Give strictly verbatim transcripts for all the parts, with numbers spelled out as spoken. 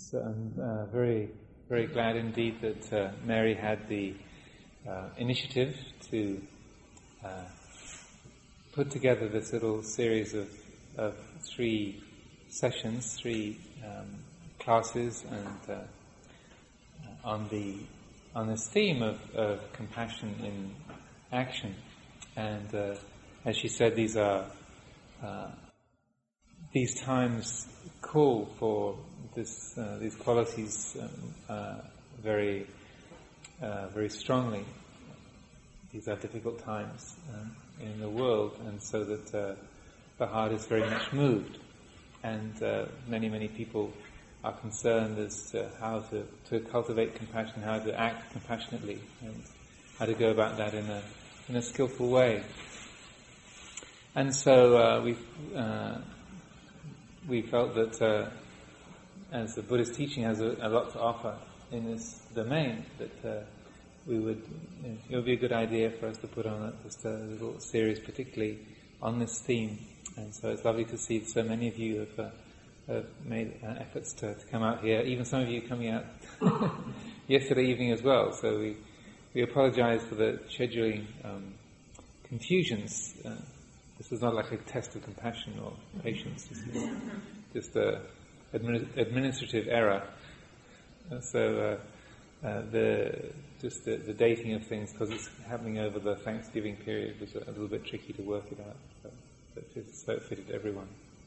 So I'm uh, very, very glad indeed that uh, Mary had the uh, initiative to uh, put together this little series of, of three sessions, three um, classes, and uh, on the on this theme of, of compassion in action. And uh, as she said, these are uh, these times call for this uh, these qualities um, uh, very uh, very strongly. These are difficult times uh, in the world, and so that uh, the heart is very much moved, and uh, many many people are concerned as to how to, to cultivate compassion, how to act compassionately, and how to go about that in a in a skillful way. And so uh, we uh, we felt that uh, as the Buddhist teaching has a, a lot to offer in this domain, that uh, we would you know, it would be a good idea for us to put on a, just a little series, particularly on this theme. And so it's lovely to see that so many of you have, uh, have made uh, efforts to, to come out here. Even some of you coming out yesterday evening as well. So we we apologise for the scheduling um, confusions. Uh, this is not like a test of compassion or patience. This is just a administ- administrative error. Uh, so uh, uh, the just the, the dating of things, because it's happening over the Thanksgiving period, was a, a little bit tricky to work it out. So, so, it, fits, so it fitted everyone.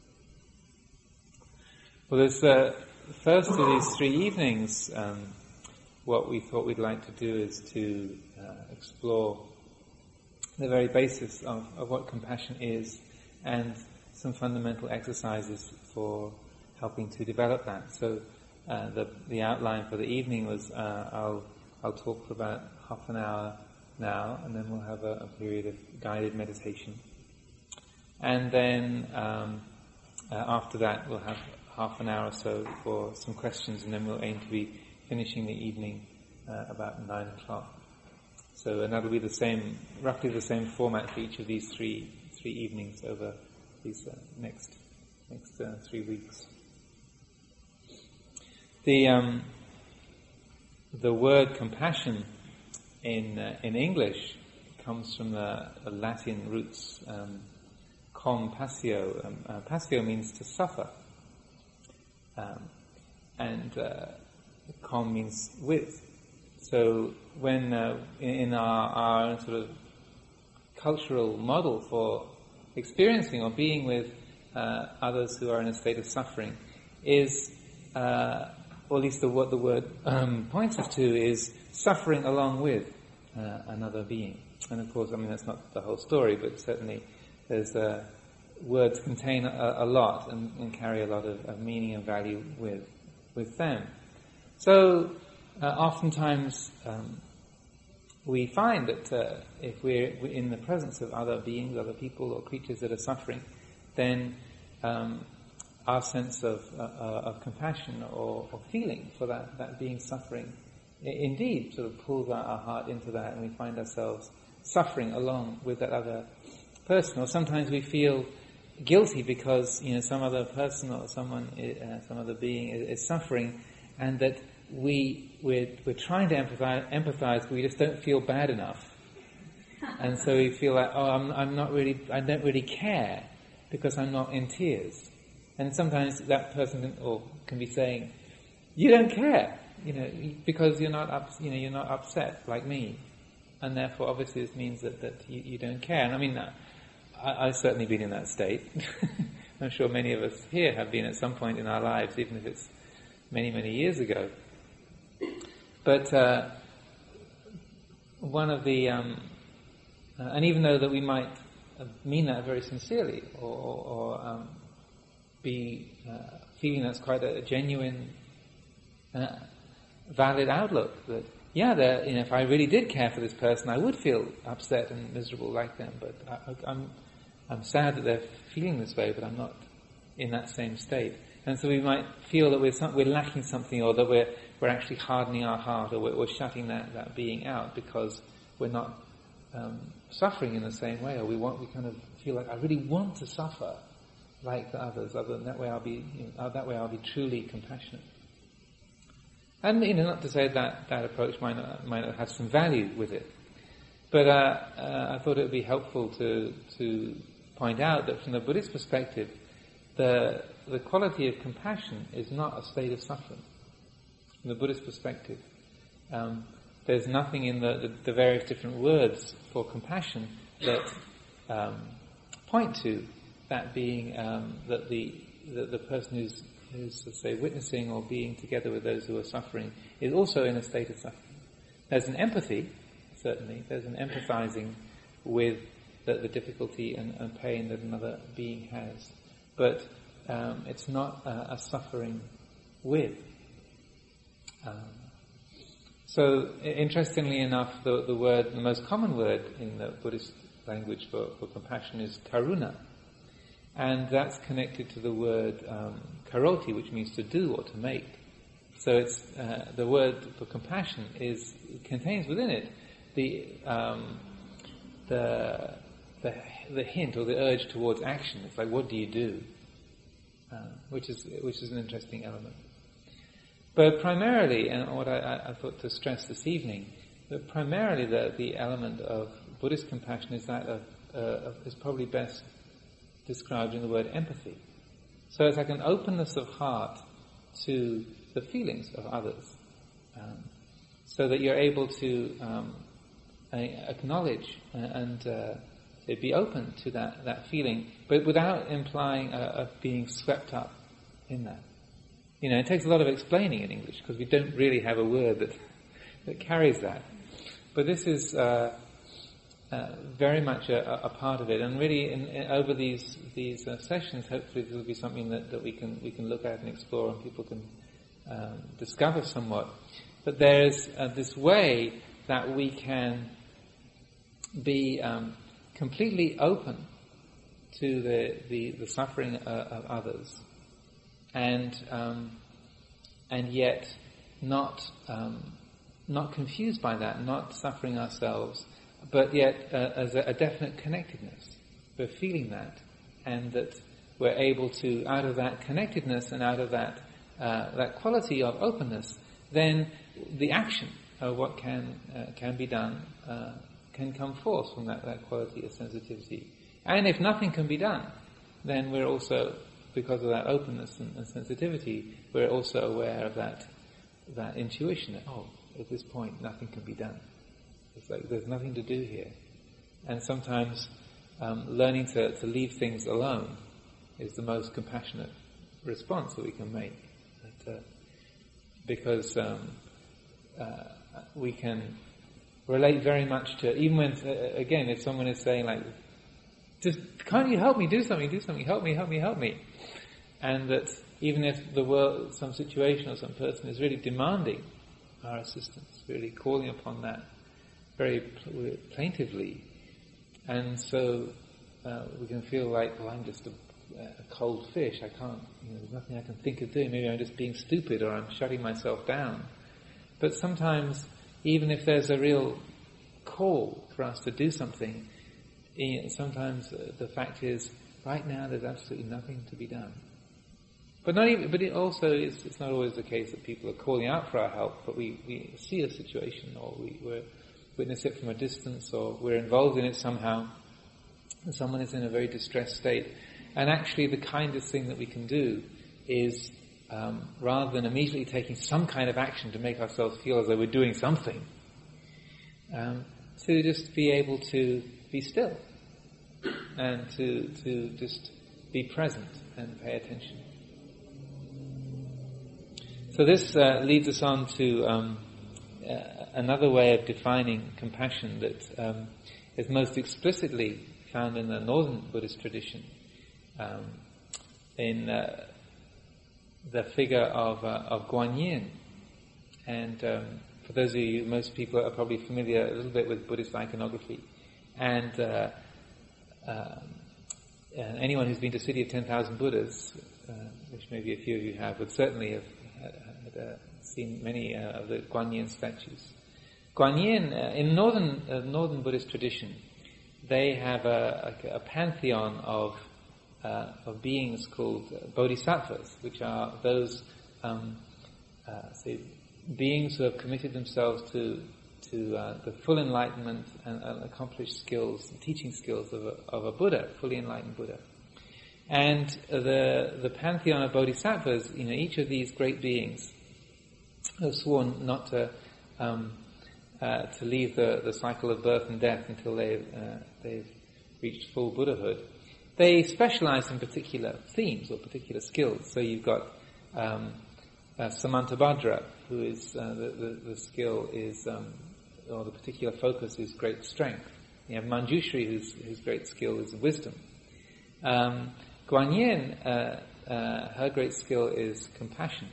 Well, there's uh, first of these three evenings. Um, what we thought we'd like to do is to uh, explore the very basis of, of what compassion is, and some fundamental exercises for helping to develop that. So uh, the the outline for the evening was uh, I'll I'll talk for about half an hour now, and then we'll have a, a period of guided meditation, and then um, uh, after that we'll have half an hour or so for some questions, and then we'll aim to be finishing the evening uh, about nine o'clock. So, and that'll be the same, roughly the same format for each of these three three evenings over these uh, next next uh, three weeks. The um, the word compassion in uh, in English comes from the, the Latin roots um, compassio. Um, uh, passio means to suffer, um, and uh, com means with. So when uh, in, in our, our sort of cultural model for experiencing or being with uh, others who are in a state of suffering is, uh, or at least the, what the word um, points us to is suffering along with uh, another being. And of course, I mean, that's not the whole story, but certainly there's uh, words contain a, a lot and, and carry a lot of, of meaning and value with with them. So Uh, oftentimes um, we find that uh, if we're in the presence of other beings, other people or creatures that are suffering, then um, our sense of, uh, uh, of compassion or, or feeling for that, that being suffering I- indeed sort of pulls our, our heart into that, and we find ourselves suffering along with that other person. Or sometimes we feel guilty because you know some other person or someone, uh, some other being is, is suffering, and that we we're, we're trying to empathize, empathize, but we just don't feel bad enough, and so we feel like, oh, I'm I'm not really, I don't really care because I'm not in tears. And sometimes that person can, or can be saying, you don't care, you know, because you're not up, you know, you're not upset like me, and therefore obviously this means that that you, you don't care. And I mean, I, I've certainly been in that state. I'm sure many of us here have been at some point in our lives, even if it's many many years ago. But uh, one of the, um, uh, and even though that we might mean that very sincerely, or, or, or um, be uh, feeling that's quite a, a genuine, uh, valid outlook, that yeah, that, you know, if I really did care for this person, I would feel upset and miserable like them. But I, I'm, I'm sad that they're feeling this way, but I'm not in that same state. And so we might feel that we're some, we're lacking something, or that we're we're actually hardening our heart, or we're, we're shutting that, that being out because we're not um, suffering in the same way, or we want we kind of feel like I really want to suffer like the others. Other than that way, I'll be you know, that way I'll be truly compassionate. And you know, not to say that that approach might not, might not have some value with it, but uh, uh, I thought it would be helpful to to point out that from the Buddhist perspective, the the quality of compassion is not a state of suffering. From the Buddhist perspective, um, there's nothing in the, the, the various different words for compassion that um, point to that being um, that the, the the person who's who's let's say witnessing or being together with those who are suffering is also in a state of suffering. There's an empathy, certainly. There's an empathizing with the, the difficulty and, and pain that another being has, but um, it's not a, a suffering with. Um, so, interestingly enough, the, the word, the most common word in the Buddhist language for, for compassion is karuna. And that's connected to the word um, karoti, which means to do or to make. So it's uh, the word for compassion is contains within it the um, the the the hint or the urge towards action. It's like, what do you do? Uh, which is which is an interesting element. But primarily, and what I, I thought to stress this evening, that primarily the the element of Buddhist compassion is that of, uh, of is probably best described in the word empathy. So it's like an openness of heart to the feelings of others, um, so that you're able to um, acknowledge and uh, be open to that, that feeling, but without implying uh, of being swept up in that. You know, it takes a lot of explaining in English because we don't really have a word that that carries that. But this is uh, Uh, very much a, a part of it, and really, in, in, over these these uh, sessions, hopefully, this will be something that, that we can we can look at and explore, and people can um, discover somewhat. But there's uh, this way that we can be um, completely open to the the, the suffering uh, of others, and um, and yet not um, not confused by that, not suffering ourselves. But yet, uh, as a, a definite connectedness, we're feeling that, and that we're able to, out of that connectedness and out of that uh, that quality of openness, then the action of what can uh, can be done uh, can come forth from that, that quality of sensitivity. And if nothing can be done, then we're also, because of that openness and, and sensitivity, we're also aware of that that intuition that, oh, at this point, nothing can be done. It's like there's nothing to do here. And sometimes um, learning to, to leave things alone is the most compassionate response that we can make. But, uh, because um, uh, we can relate very much to, even when, uh, again, if someone is saying like, just, can't you help me, do something, do something, help me, help me, help me. And that even if the world, some situation or some person is really demanding our assistance, really calling upon that, very pl- plaintively, and so uh, we can feel like, well, I'm just a, a cold fish. I can't, you know, there's nothing I can think of doing. Maybe I'm just being stupid, or I'm shutting myself down. But sometimes, even if there's a real call for us to do something, you know, sometimes uh, the fact is, right now, there's absolutely nothing to be done. But not even. But it also is. It's not always the case that people are calling out for our help, but we, we see a situation, or we, we're witness it from a distance, or we're involved in it somehow, and someone is in a very distressed state. And actually the kindest thing that we can do is, um, rather than immediately taking some kind of action to make ourselves feel as though we're doing something, um, to just be able to be still, and to, to just be present and pay attention. So this uh, leads us on to um, uh, another way of defining compassion that um, is most explicitly found in the northern Buddhist tradition, um, in uh, the figure of uh, of Guan Yin. And um, for those of you, most people are probably familiar a little bit with Buddhist iconography, and uh, uh, and anyone who's been to City of Ten Thousand Buddhas, uh, which maybe a few of you have, would certainly have had, uh, seen many uh, of the Guan Yin statues. Guan Yin, uh, in northern uh, northern Buddhist tradition, they have a, a, a pantheon of uh, of beings called bodhisattvas, which are those um, uh, say beings who have committed themselves to to uh, the full enlightenment and uh, accomplished skills, teaching skills of a, of a Buddha, fully enlightened Buddha. And the the pantheon of bodhisattvas, you know, each of these great beings have sworn not to um, uh, to leave the, the cycle of birth and death until they've uh, they've reached full Buddhahood. They specialize in particular themes or particular skills. So you've got um, uh, Samantabhadra, who is uh, the, the the skill is um, or the particular focus is great strength. You have Manjushri, whose whose great skill is wisdom. Um, Guanyin, uh, uh, her great skill is compassion.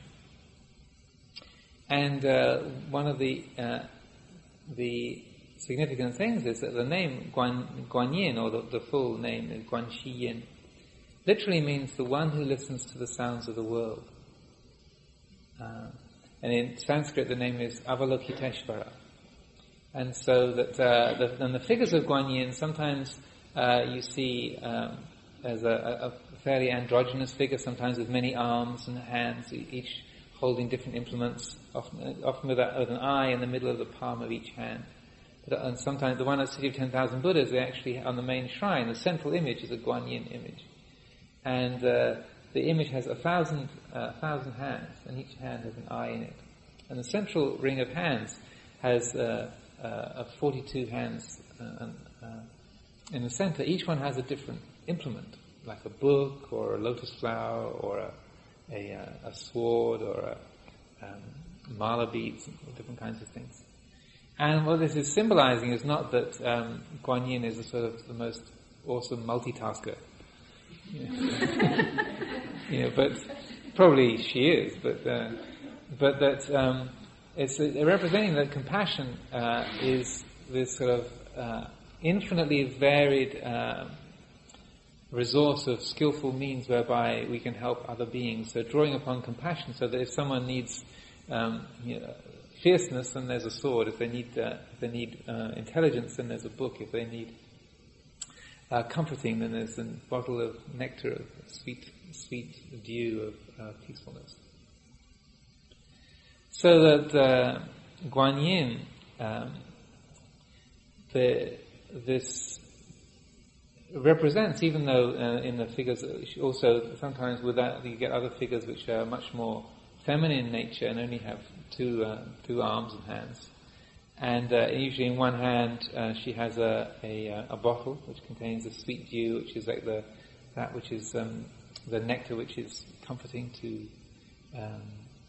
And uh, one of the uh, the significant things is that the name Guan, Guanyin, or the, the full name is Guanxiyin, literally means the one who listens to the sounds of the world. Uh, and in Sanskrit the name is Avalokiteshvara. And so that uh, the, and the figures of Guanyin, sometimes uh, you see um, as a, a fairly androgynous figure, sometimes with many arms and hands, each holding different implements, often, often with, a, with an eye in the middle of the palm of each hand. But, and sometimes the one at City of Ten Thousand Buddhas, they actually, on the main shrine, the central image is a Guanyin image. And uh, the image has a thousand, uh, thousand hands, and each hand has an eye in it. And the central ring of hands has uh, uh, forty-two hands uh, and, uh, in the center. Each one has a different implement, like a book or a lotus flower or a a, uh, a sword or a um, mala beads, different kinds of things. And what this is symbolizing is not that um, Guanyin is a sort of the most awesome multitasker, you know, you know, but probably she is, but uh, but that um, it's uh, representing that compassion uh, is this sort of uh, infinitely varied Uh, resource of skillful means whereby we can help other beings. So drawing upon compassion, so that if someone needs um, you know, fierceness, then there's a sword. If they need uh, if they need uh, intelligence, then there's a book. If they need uh, comforting, then there's a bottle of nectar, of sweet sweet dew of uh, peacefulness. So that uh, Guanyin, um, the this represents, even though uh, in the figures also sometimes with that you get other figures which are much more feminine in nature and only have two uh, two arms and hands, and uh, usually in one hand uh, she has a, a a bottle which contains a sweet dew, which is like the that which is um, the nectar which is comforting to um,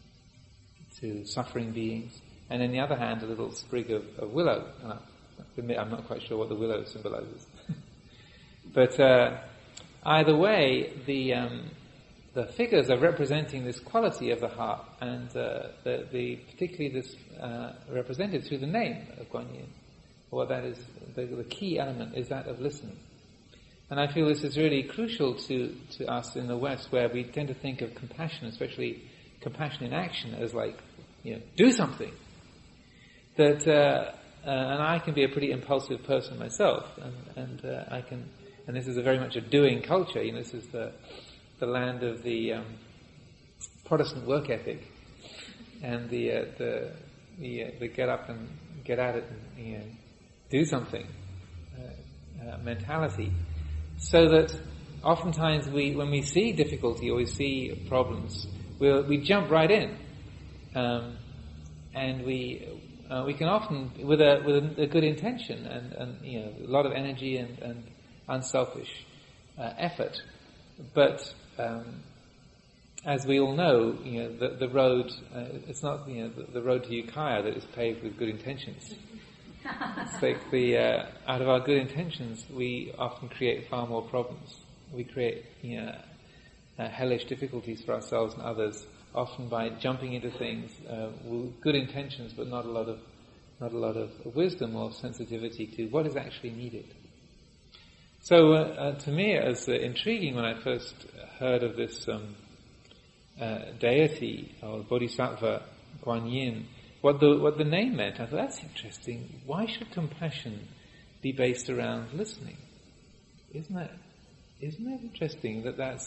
to suffering beings, and in the other hand a little sprig of, of willow. And I admit I'm not quite sure what the willow symbolizes. But uh, either way, the um, the figures are representing this quality of the heart, and uh, the, the particularly this uh, represented through the name of Guanyin. What that is, the, the key element is that of listening. And I feel this is really crucial to to us in the West, where we tend to think of compassion, especially compassion in action, as like, you know, do something. That uh, uh, and I can be a pretty impulsive person myself, and and uh, I can. And this is a very much a doing culture. You know, this is the the land of the um, Protestant work ethic, and the uh, the the, uh, the get up and get at it and, you know, do something uh, uh, mentality. So that oftentimes we, when we see difficulty or we see problems, we we'll, we jump right in, um, and we uh, we can often with a with a, a good intention and, and you know a lot of energy and, and unselfish uh, effort, but um, as we all know, you know the, the road uh, it's not you know the, the road to Ukiah that is paved with good intentions. It's like the uh, out of our good intentions, we often create far more problems. We create you know uh, hellish difficulties for ourselves and others, often by jumping into things uh, with good intentions, but not a lot of not a lot of wisdom or sensitivity to what is actually needed. So, uh, uh, to me, it was uh, intriguing when I first heard of this um, uh, deity, or Bodhisattva Guanyin, what the what the name meant. I thought, that's interesting. Why should compassion be based around listening? Isn't that isn't that interesting? That that's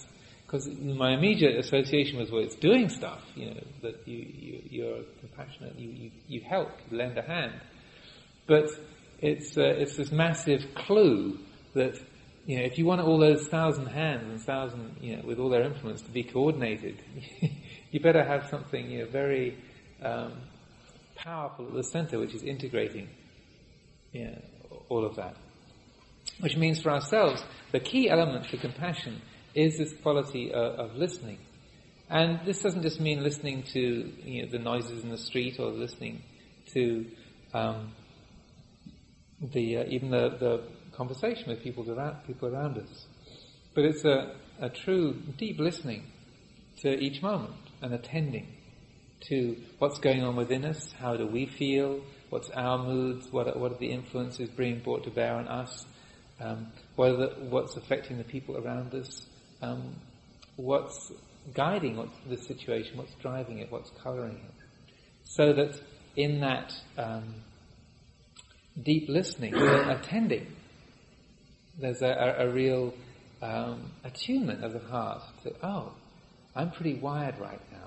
because my immediate association was, well, it's doing stuff, you know, that you, you, you're compassionate, you, you, you help, you lend a hand. But it's, uh, it's this massive clue that, you know, if you want all those thousand hands and thousand, you know, with all their influence to be coordinated, you better have something, you know, very um, powerful at the center, which is integrating, you know, all of that. Which means for ourselves, the key element to compassion is this quality of, of listening. And this doesn't just mean listening to, you know, the noises in the street, or listening to um, the uh, even the, the conversation with people around, people around us. But it's a, a true deep listening to each moment and attending to what's going on within us, how do we feel, what's our moods, what are, what are the influences being brought to bear on us, um, what are the, what's affecting the people around us, um, what's guiding what's the situation, what's driving it, what's colouring it. So that in that um, deep listening, attending, there's a, a, a real um, attunement of the heart to, oh, I'm pretty wired right now.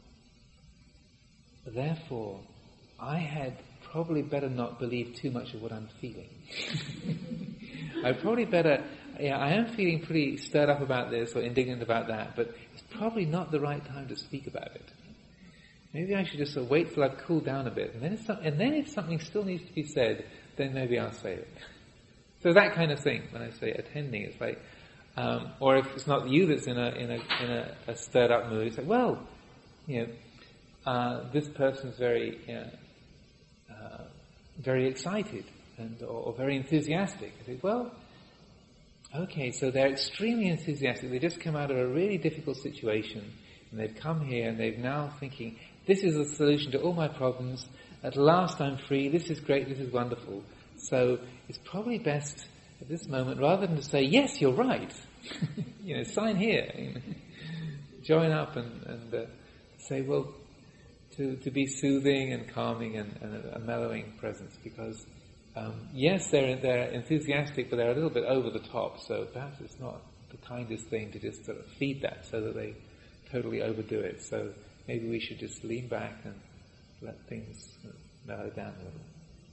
Therefore, I had probably better not believe too much of what I'm feeling. I probably better, yeah, I am feeling pretty stirred up about this or indignant about that, but it's probably not the right time to speak about it. Maybe I should just uh, wait till I've cooled down a bit, and then, if some, and then if something still needs to be said, then maybe I'll say it. So that kind of thing, when I say attending, it's like, um, or if it's not you that's in a in a in a, a stirred up mood, it's like, well, you know, uh, this person's very you know, uh, very excited and or, or very enthusiastic. I think, well, okay, so they're extremely enthusiastic. They just come out of a really difficult situation, and they've come here and they've now thinking, this is the solution to all my problems. At last I'm free. This is great. This is wonderful. So it's probably best at this moment, rather than to say, yes, you're right, you know, sign here, you know, join up and, and uh, say, well, to, to be soothing and calming and, and a, a mellowing presence, because um, yes, they're they're enthusiastic, but they're a little bit over the top. So perhaps it's not the kindest thing to just sort of feed that, so that they totally overdo it. So maybe we should just lean back and let things mellow down a little.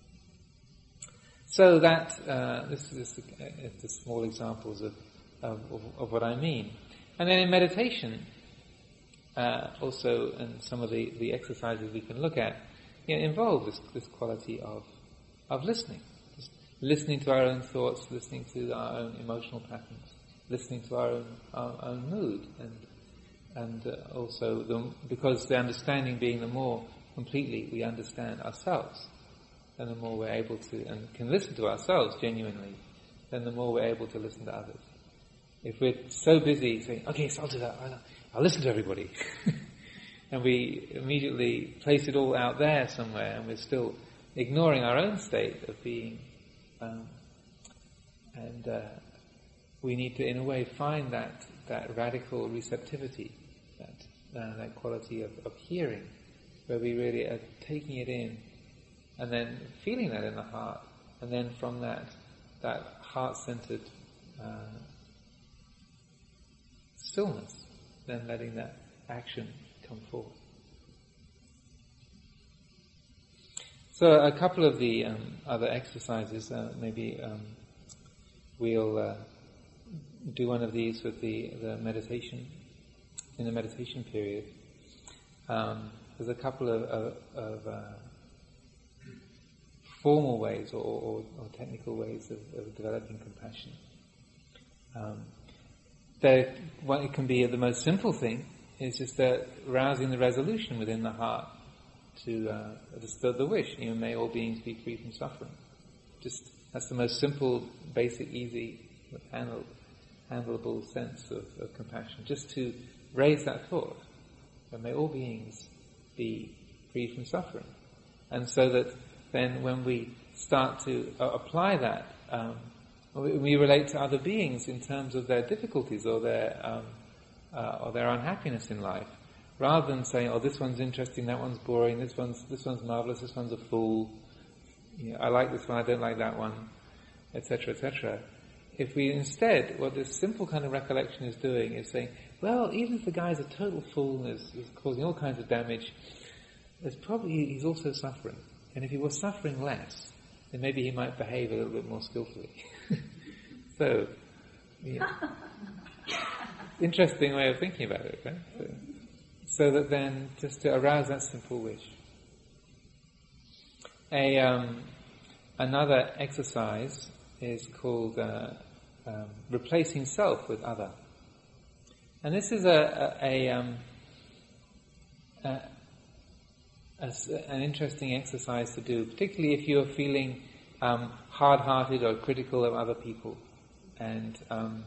So that uh, this is just, uh, just small examples of, of of what I mean. And then in meditation, uh, also, and some of the, the exercises we can look at, you know, involve this this quality of of listening, just listening to our own thoughts, listening to our own emotional patterns, listening to our own our own mood, and and uh, also the, because the understanding being the more completely we understand ourselves, and the more we're able to and can listen to ourselves genuinely, then the more we're able to listen to others. If we're so busy saying, okay, so I'll do that, I'll, I'll listen to everybody, and we immediately place it all out there somewhere, and we're still ignoring our own state of being, um, and uh, we need to, in a way, find that, that radical receptivity, that, uh, that quality of, of hearing, where we really are taking it in, and then feeling that in the heart, and then from that, that heart-centered uh, stillness, then letting that action come forward. So a couple of the um, other exercises, uh, maybe um, we'll uh, do one of these with the, the meditation, in the meditation period. Um, there's a couple of, of, of uh, formal ways or, or, or technical ways of, of developing compassion. Um, there, what it can be the most simple thing is just that rousing the resolution within the heart to uh, the, the wish, you know, may all beings be free from suffering. Just that's the most simple, basic, easy, handle, handleable sense of, of compassion. Just to raise that thought, that may all beings be free from suffering, and so that then when we start to uh, apply that, um, we relate to other beings in terms of their difficulties or their um, uh, or their unhappiness in life. Rather than saying, "Oh, this one's interesting, that one's boring, this one's this one's marvelous, this one's a fool. You know, I like this one, I don't like that one," et cetera, et cetera. If we instead, what this simple kind of recollection is doing is saying, well, even if the guy's a total fool and is, is causing all kinds of damage, there's probably he's also suffering. And if he was suffering less, then maybe he might behave a little bit more skillfully. So, yeah. Interesting way of thinking about it, right? So, so that then, just to arouse that simple wish. A um, another exercise is called uh, um, replacing self with other, and this is a, a, a, um, a, a an interesting exercise to do, particularly if you're feeling um, hard-hearted or critical of other people, and um,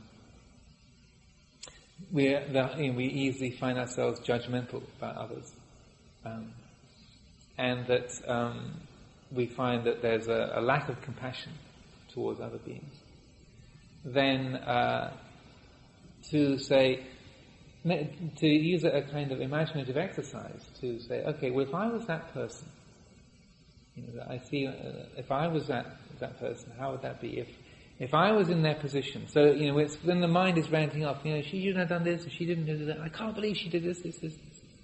we you know, we easily find ourselves judgmental about others, um, and that. Um, we find that there's a, a lack of compassion towards other beings, then uh, to say, to use a kind of imaginative exercise to say, okay, well, if I was that person, you know, I see, uh, if I was that that person, how would that be? If if I was in their position, so you know, it's, then the mind is ranting off, you know, she shouldn't have done this, or she didn't do that. I can't believe she did this, this, this.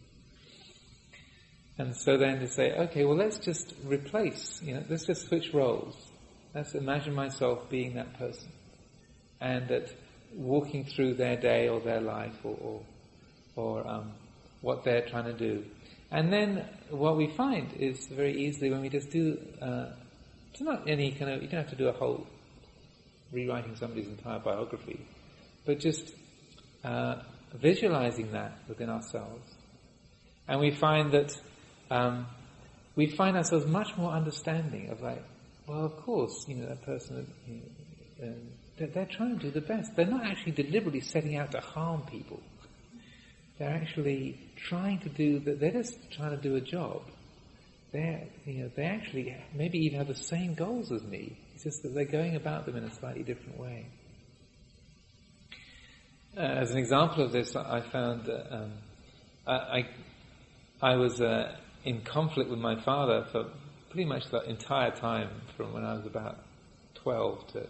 And so then to say, okay, well, let's just replace, you know, let's just switch roles. Let's imagine myself being that person. And that walking through their day or their life or, or, or um, what they're trying to do. And then what we find is very easily when we just do, uh, it's not any kind of, you don't have to do a whole rewriting somebody's entire biography, but just uh, visualizing that within ourselves. And we find that Um, we find ourselves much more understanding of like, well, of course, you know, that person, you know, um, they're, they're trying to do the best. They're not actually deliberately setting out to harm people. They're actually trying to do that. They're just trying to do a job. They're, you know, they actually maybe even have the same goals as me. It's just that they're going about them in a slightly different way. Uh, as an example of this, I found that um, I, I I was. Uh, in conflict with my father for pretty much the entire time from when I was about twelve to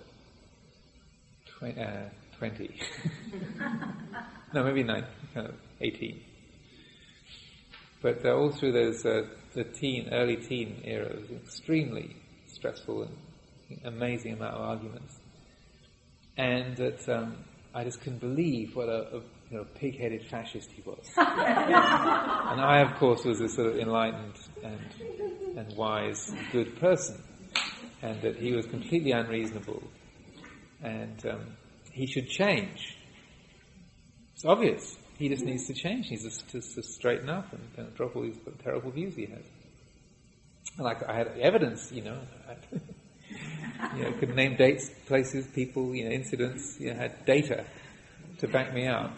twenty. No, maybe nine, kind of eighteen. But uh, all through those, uh, the teen, early teen era, it was extremely stressful and amazing amount of arguments. And that um, I just couldn't believe what a, a you know, pig-headed fascist he was. And I, of course, was a sort of enlightened and and wise, good person, and that he was completely unreasonable, and um, he should change. It's obvious. He just needs to change. He needs to, to, to straighten up and, and drop all these terrible views he has. And like I had evidence, you know, I, you know, could name dates, places, people, you know, incidents. You know, had data to back me up.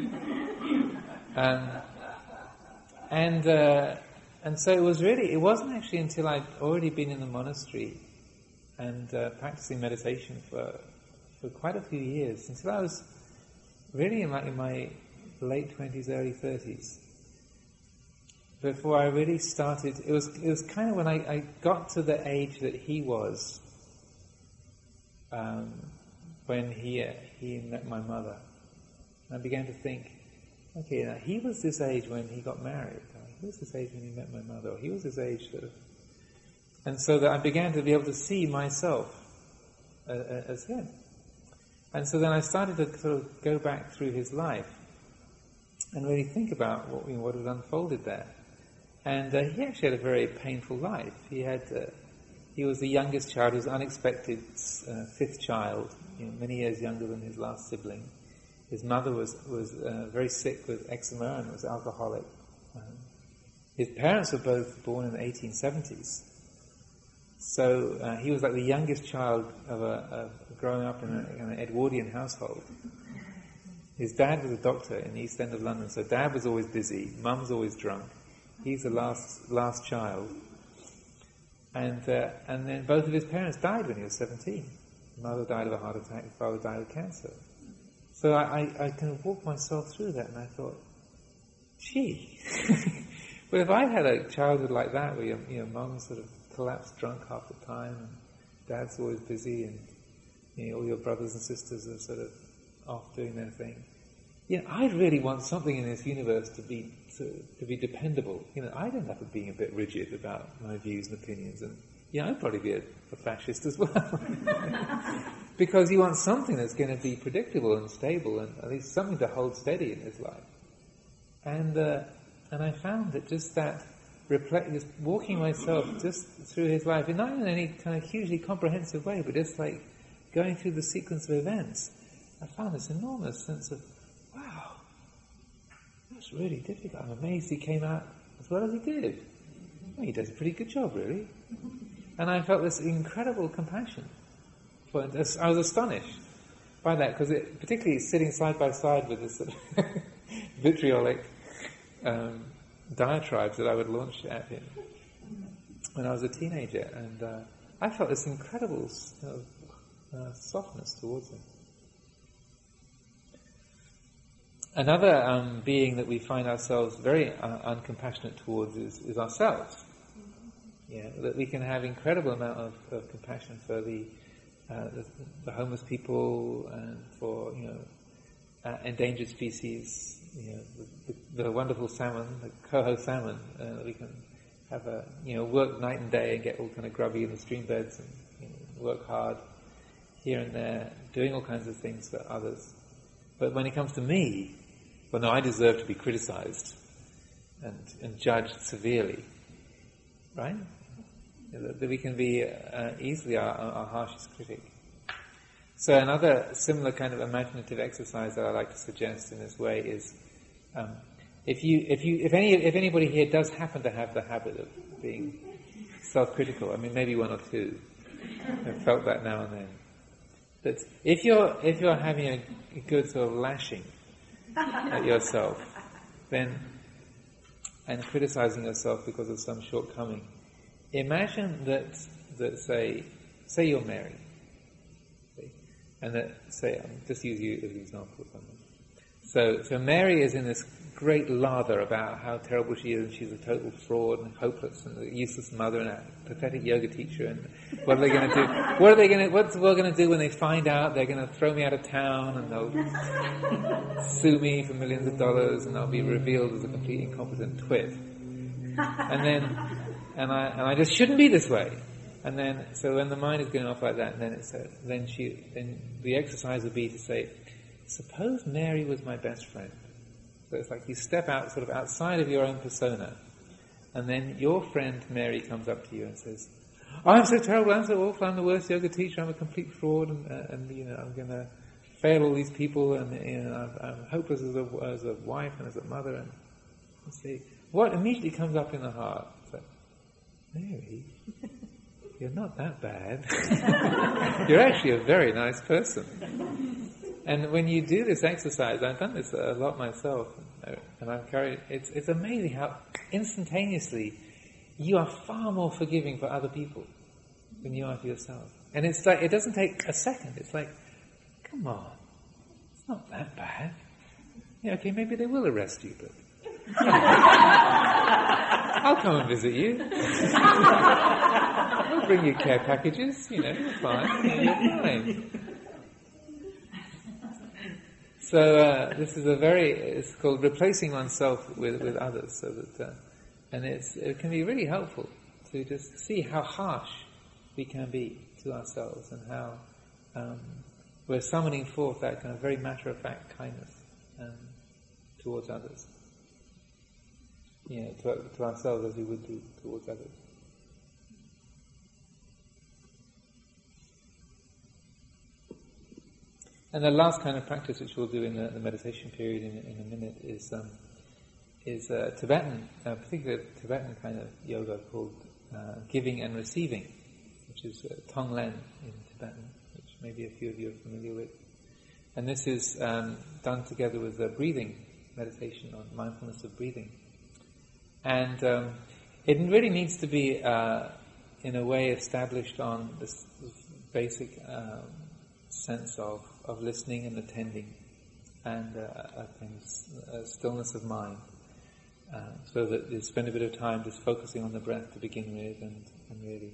Um, and uh, and so it was really, it wasn't actually until I'd already been in the monastery and uh, practicing meditation for for quite a few years, until I was really in my, in my late twenties, early thirties, before I really started. It was it was kind of when I, I got to the age that he was, um, when he uh, he met my mother. I began to think, okay, now he was this age when he got married. He was this age when he met my mother. Or he was this age that, and so that I began to be able to see myself uh, as him. And so then I started to sort of go back through his life and really think about what, you know, what had unfolded there. And uh, he actually had a very painful life. He had, uh, he was the youngest child. He was an unexpected uh, fifth child, you know, many years younger than his last sibling. His mother was was uh, very sick with eczema and was alcoholic. Um, his parents were both born in the eighteen seventies. So uh, he was like the youngest child of a, of growing up in, a, in an Edwardian household. His dad was a doctor in the East End of London, so dad was always busy, mum was always drunk. He's the last last child. And uh, and then both of his parents died when he was seventeen. His mother died of a heart attack, his father died of cancer. So I, I, I kind of walked myself through that, and I thought, gee, but if I had a childhood like that, where your, you know, mum sort of collapsed drunk half the time, and dad's always busy, and you know, all your brothers and sisters are sort of off doing their thing, you know, I really want something in this universe to be to, to be dependable. You know, I'd end up being a bit rigid about my views and opinions, and yeah, I'd probably be a, a fascist as well. Because you want something that's going to be predictable and stable, and at least something to hold steady in this life. And uh, and I found that just that, reflect, just walking myself just through his life, and not in any kind of hugely comprehensive way, but just like going through the sequence of events, I found this enormous sense of, wow, that's really difficult. I'm amazed he came out as well as he did. Well, he does a pretty good job, really. And I felt this incredible compassion. For it. I was astonished by that, because it, particularly sitting side by side with this sort of vitriolic um, diatribes that I would launch at him when I was a teenager, and uh, I felt this incredible you know, uh, softness towards him. Another um, being that we find ourselves very uh, uncompassionate towards is, is ourselves. Yeah, that we can have incredible amount of, of compassion for the, uh, the the homeless people and for you know uh, endangered species. You know the, the, the wonderful salmon, the coho salmon. Uh, we can have a you know work night and day and get all kind of grubby in the stream beds and you know, work hard here and there, doing all kinds of things for others. But when it comes to me, well, no, I deserve to be criticized and, and judged severely, right? That we can be uh, easily our, our harshest critic. So another similar kind of imaginative exercise that I like to suggest in this way is, um, if you, if you, if any, if anybody here does happen to have the habit of being self-critical, I mean, maybe one or two have felt that now and then. That if you're if you're having a, a good sort of lashing at yourself, then and criticizing yourself because of some shortcoming, imagine that that say say you're Mary, see, and that say I'll just use you as an example of something. So so Mary is in this great lather about how terrible she is, and she's a total fraud and hopeless and a useless mother and a pathetic yoga teacher, and what are they going to do? What are they going to? What's the world going to do when they find out? They're going to throw me out of town, and they'll sue me for millions of dollars, and I'll be revealed as a complete incompetent twit. And then, and I and I just shouldn't be this way. And then, so when the mind is going off like that, and then it's uh, then she then the exercise would be to say, suppose Mary was my best friend. So it's like you step out, sort of outside of your own persona, and then your friend Mary comes up to you and says, "Oh, I'm so terrible, I'm so awful, I'm the worst yoga teacher, I'm a complete fraud, and, uh, and you know, I'm going to fail all these people, and you know, I'm, I'm hopeless as a, as a wife and as a mother." And you see, what immediately comes up in the heart? It's like, Mary, you're not that bad. You're actually a very nice person. And when you do this exercise, I've done this a lot myself, and I'm carried. It's it's amazing how instantaneously you are far more forgiving for other people than you are for yourself. And it's like it doesn't take a second. It's like, come on, it's not that bad. Yeah, okay, maybe they will arrest you, but I'll come and visit you. I'll bring you care packages. You know, you're fine. You're fine. So uh, this is a very, it's called replacing oneself with, with others, so that, uh, and it's, it can be really helpful to just see how harsh we can be to ourselves, and how um, we're summoning forth that kind of very matter-of-fact kindness um, towards others. You know, to, to ourselves as we would do towards others. And the last kind of practice, which we'll do in the, the meditation period in, in a minute, is um, is uh, Tibetan, uh, particularly Tibetan kind of yoga called uh, giving and receiving, which is uh, Tonglen in Tibetan, which maybe a few of you are familiar with. And this is um, done together with the breathing meditation on mindfulness of breathing. And um, it really needs to be, uh, in a way, established on this, this basic um, sense of of listening and attending, and uh, a kind of a stillness of mind, uh, so that you spend a bit of time just focusing on the breath to begin with, and, and really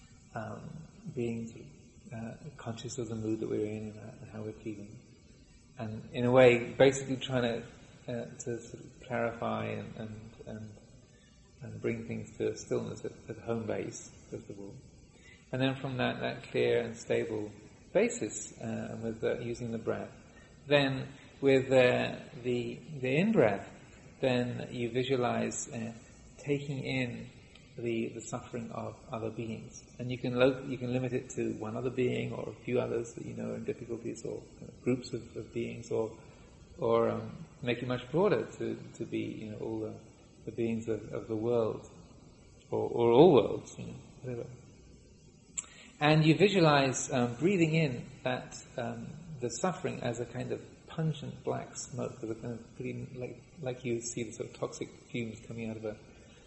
um, being sort of, uh, conscious of the mood that we're in and, uh, and how we're feeling. and in a way, basically trying to uh, to sort of clarify and and, and and bring things to stillness at, at home base, first of all. And then from that, that clear and stable basis, uh, with uh, using the breath, then with uh, the the in-breath, then you visualize uh, taking in the the suffering of other beings. And you can lo- you can limit it to one other being or a few others that you know are in difficulties, or kind of groups of, of beings, or or um, make it much broader to, to be, you know, all the the beings of, of the world, or, or all worlds, you know, whatever. And you visualize um, breathing in that um, the suffering as a kind of pungent black smoke, as a kind of pretty, like like you see the sort of toxic fumes coming out of a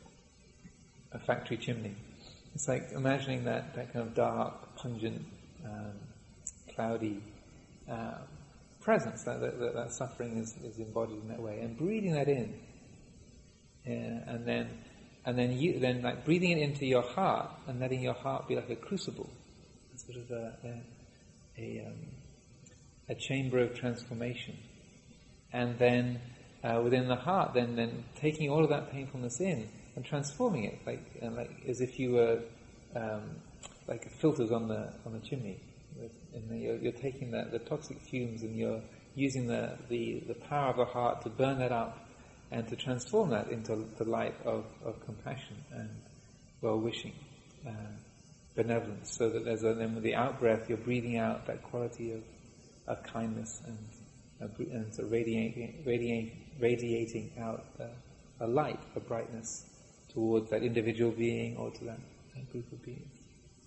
a factory chimney. It's like imagining that, that kind of dark, pungent, um, cloudy uh, presence, that, that, that suffering is, is embodied in that way, and breathing that in. Uh, and then, and then you, then like breathing it into your heart and letting your heart be like a crucible, a sort of a a, a, um, a chamber of transformation. And then uh, within the heart, then then taking all of that painfulness in and transforming it, like uh, like as if you were um, like filters on the on the chimney. And the, you're, you're taking the, the toxic fumes and you're using the, the the power of the heart to burn that up, and to transform that into the light of, of compassion and well-wishing, uh, benevolence, so that there's a, then with the out-breath you're breathing out that quality of, of kindness and, uh, and so radiating, radiating, radiating out uh, a light, a brightness towards that individual being or to that, that group of beings.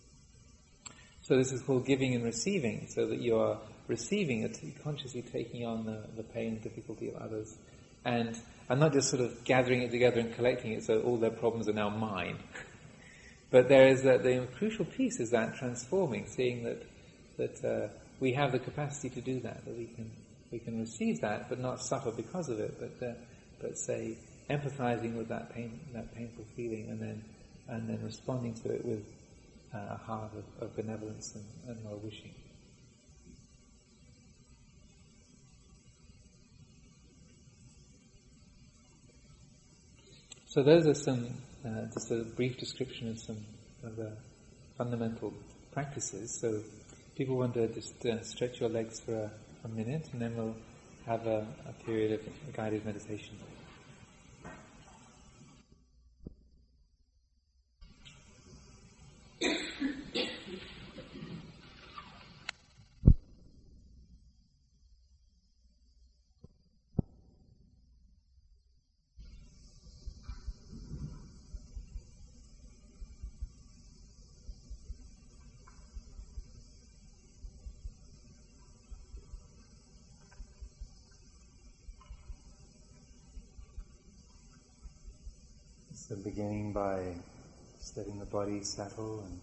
So this is called giving and receiving, so that you are receiving, consciously taking on the, the pain and difficulty of others, and I'm not just sort of gathering it together and collecting it so all their problems are now mine. But there is that the crucial piece is that transforming, seeing that that uh, we have the capacity to do that, that we can we can receive that, but not suffer because of it, but uh, but say empathizing with that pain, that painful feeling, and then and then responding to it with uh, a heart of, of benevolence and, and well-wishing. So those are some, uh, just a brief description of some of the fundamental practices. So people want to just uh, stretch your legs for a, a minute, and then we'll have a, a period of guided meditation. So beginning by just letting the body settle and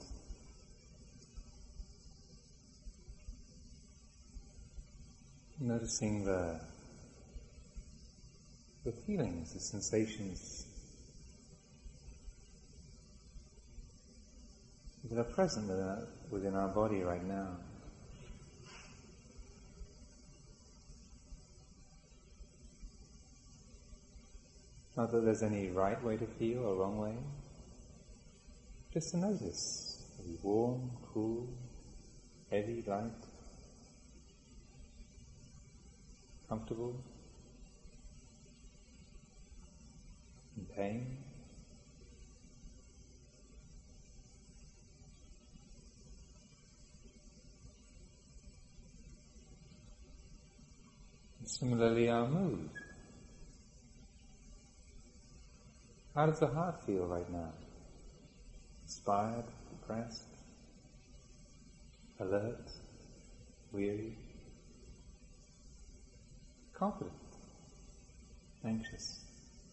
noticing the the feelings, the sensations that are present within our, within our body right now. Not that there's any right way to feel or wrong way. Just to notice. Are we warm, cool, heavy, light, comfortable, in pain? And similarly, our mood. How does the heart feel right now? Inspired, depressed, alert, weary, confident, anxious.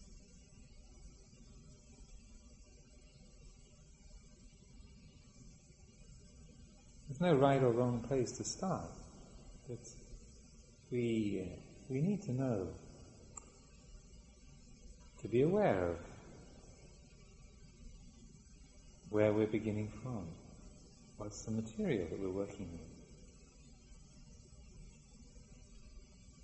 There's no right or wrong place to start, but we uh, we need to know, to be aware of where we're beginning from. What's the material that we're working with?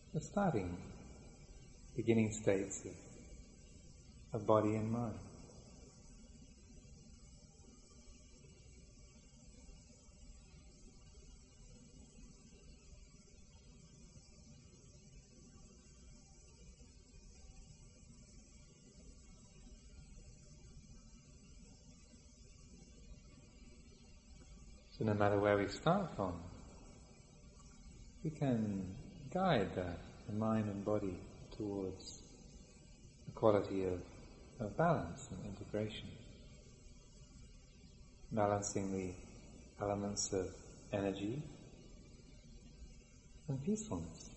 the starting, beginning states of, of body and mind. So no matter where we start from, we can guide the, the mind and body towards the quality of, of balance and integration, balancing the elements of energy and peacefulness.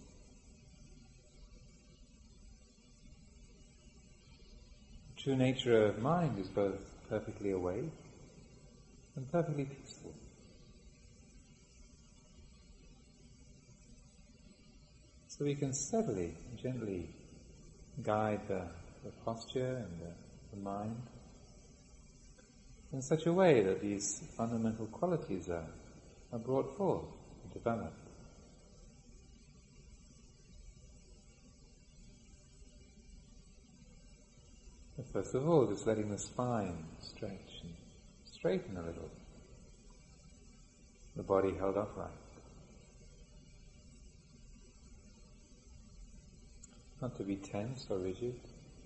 The true nature of mind is both perfectly awake and perfectly peaceful. So we can steadily, gently guide the, the posture and the, the mind in such a way that these fundamental qualities are, are brought forth and developed. But first of all, just letting the spine stretch and straighten a little, the body held upright. Not to be tense or rigid,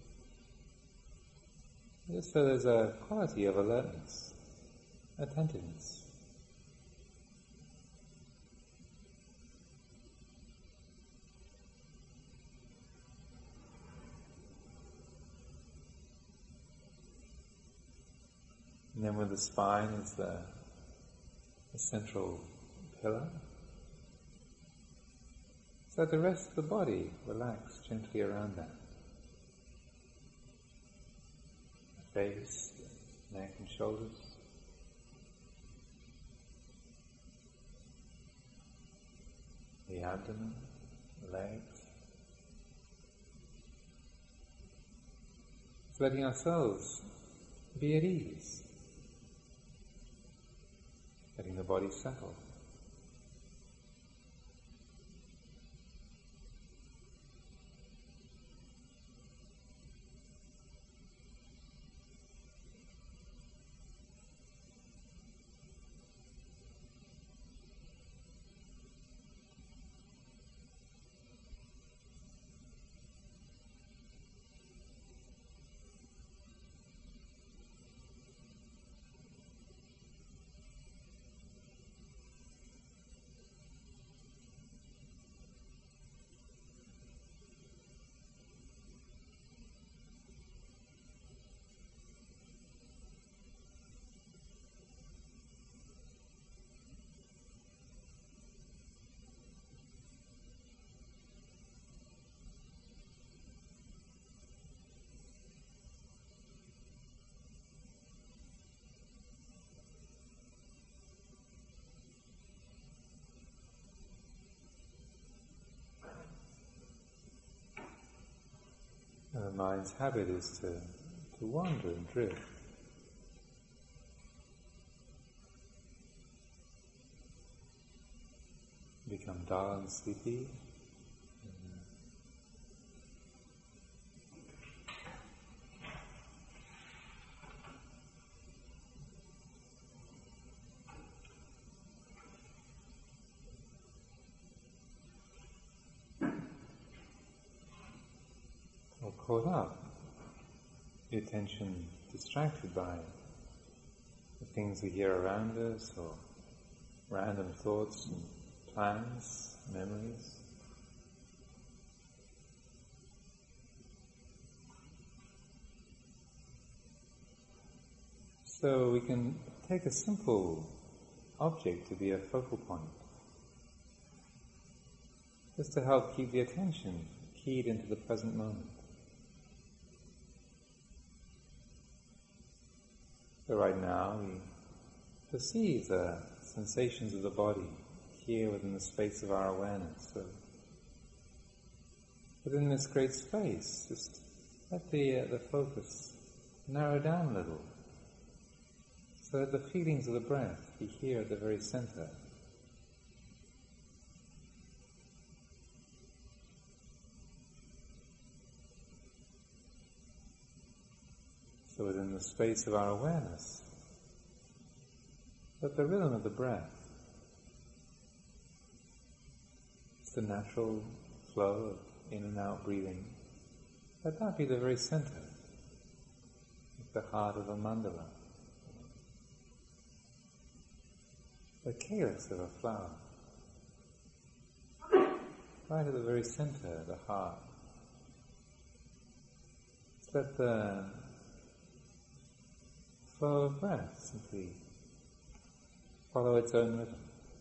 just so there's a quality of alertness, attentiveness. And then with the spine as the, the central pillar, so the rest of the body relax gently around that. The face, the neck and shoulders. The abdomen, the legs. It's letting ourselves be at ease. Letting the body settle. And the mind's habit is to, to wander and drift. Become dull and sleepy. Or caught up, the attention distracted by the things we hear around us, or random thoughts and plans, memories. So we can take a simple object to be a focal point, just to help keep the attention keyed into the present moment. So right now we perceive the sensations of the body here within the space of our awareness. So within this great space, just let the, uh, the focus narrow down a little, so that the feelings of the breath be here at the very center. So within the space of our awareness, but the rhythm of the breath, it's the natural flow of in and out breathing, let that be the very center, the heart of a mandala, the calyx of a flower, right at the very center, the heart. Let the flow of breath simply follow its own rhythm.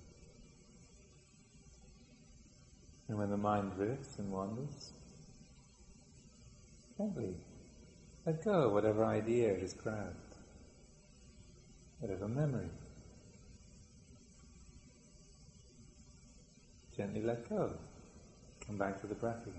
And when the mind drifts and wanders, gently let go of whatever idea it has grabbed, whatever memory. Gently let go. Come back to the breath again.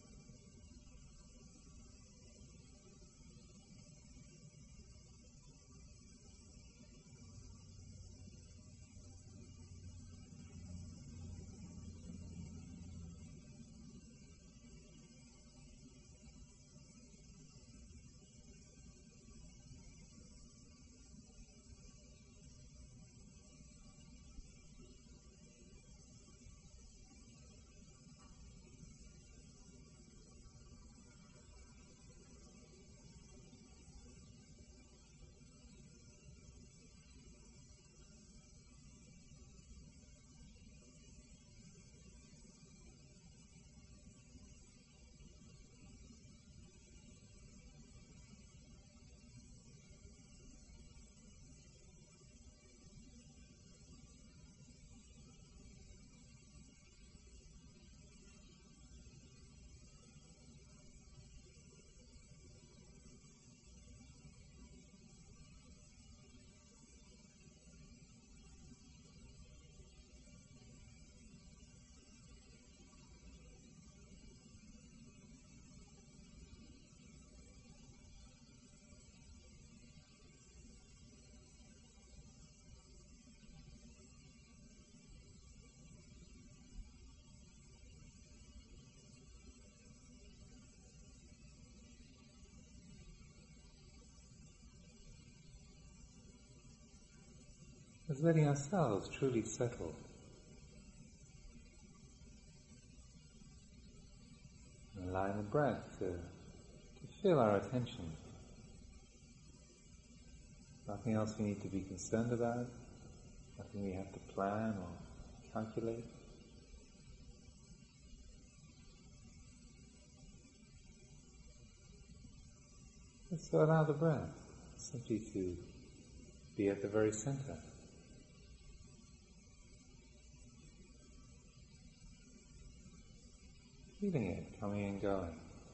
It's letting ourselves truly settle. And allowing the breath to, to fill our attention. Nothing else we need to be concerned about, nothing we have to plan or calculate. Just allow the breath simply to be at the very center. Feeling it coming and going.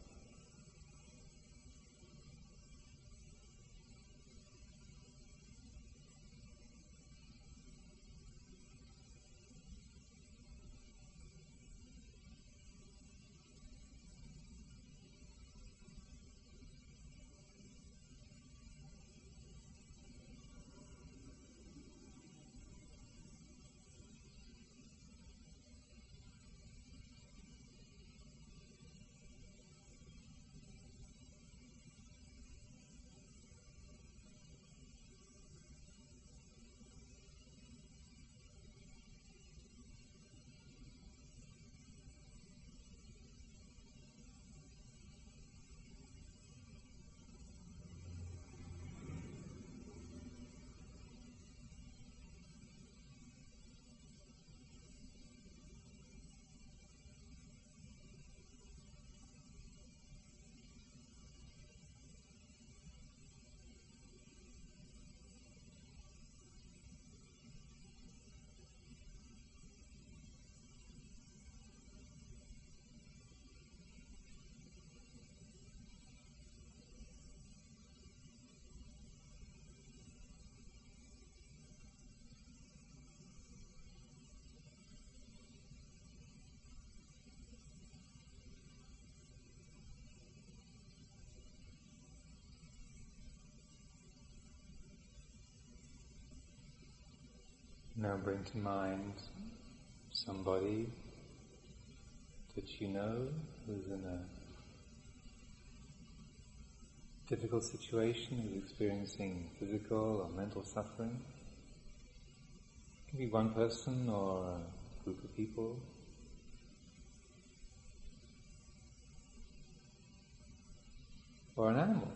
Now bring to mind somebody that you know who's in a difficult situation, who's experiencing physical or mental suffering. It can be one person or a group of people. Or an animal.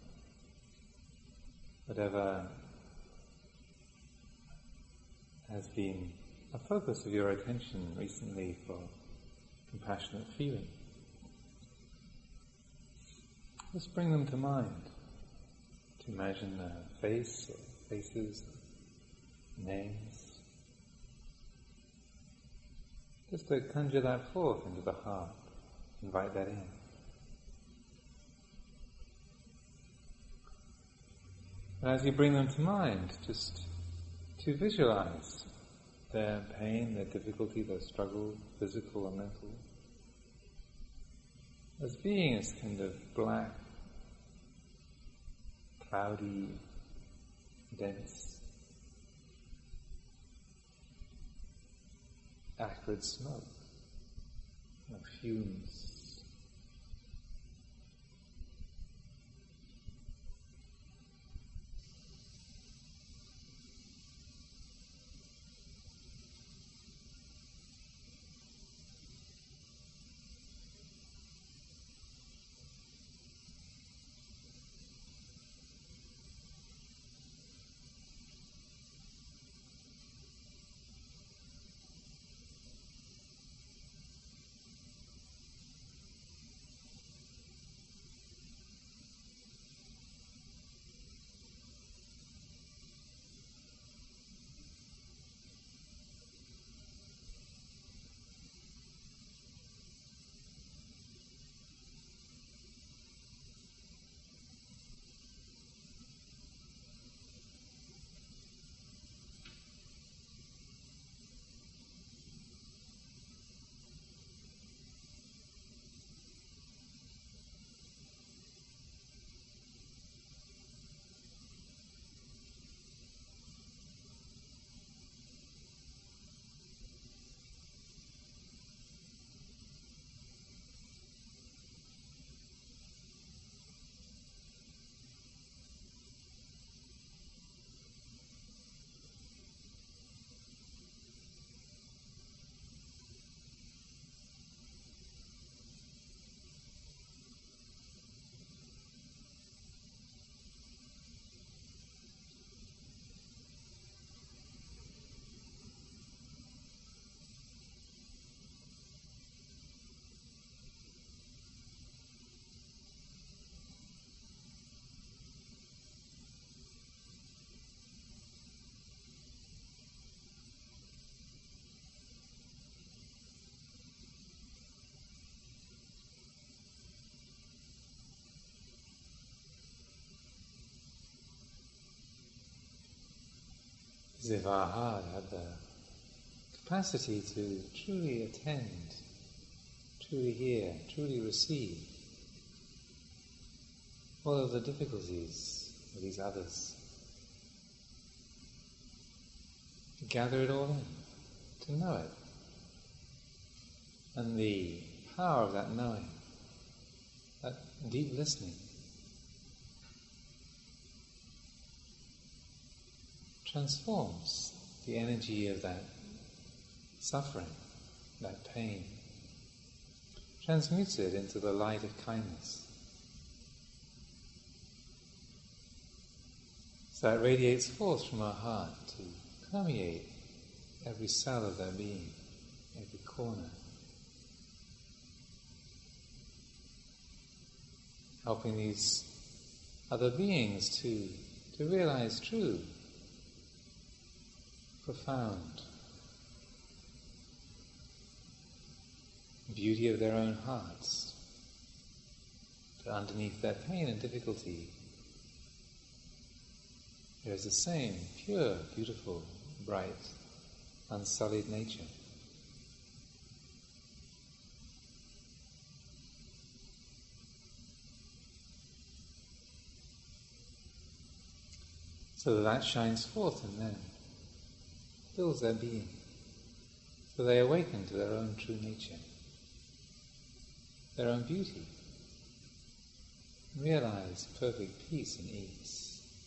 Whatever has been a focus of your attention recently for compassionate feeling. Just bring them to mind. To imagine a face or faces, names. Just to conjure that forth into the heart. Invite that in. And as you bring them to mind, just to visualize their pain, their difficulty, their struggle, physical or mental, as being as kind of black, cloudy, dense, acrid smoke, like fumes. As if our heart had the capacity to truly attend, truly hear, truly receive all of the difficulties of these others. To gather it all in, to know it. And the power of that knowing, that deep listening, transforms the energy of that suffering, that pain, transmutes it into the light of kindness. So that radiates forth from our heart to permeate every cell of their being, every corner, helping these other beings to, to realize true, profound beauty of their own hearts, that underneath their pain and difficulty there is the same pure, beautiful, bright, unsullied nature. So that that shines forth in them, fills their being, so they awaken to their own true nature, their own beauty, realize perfect peace and ease.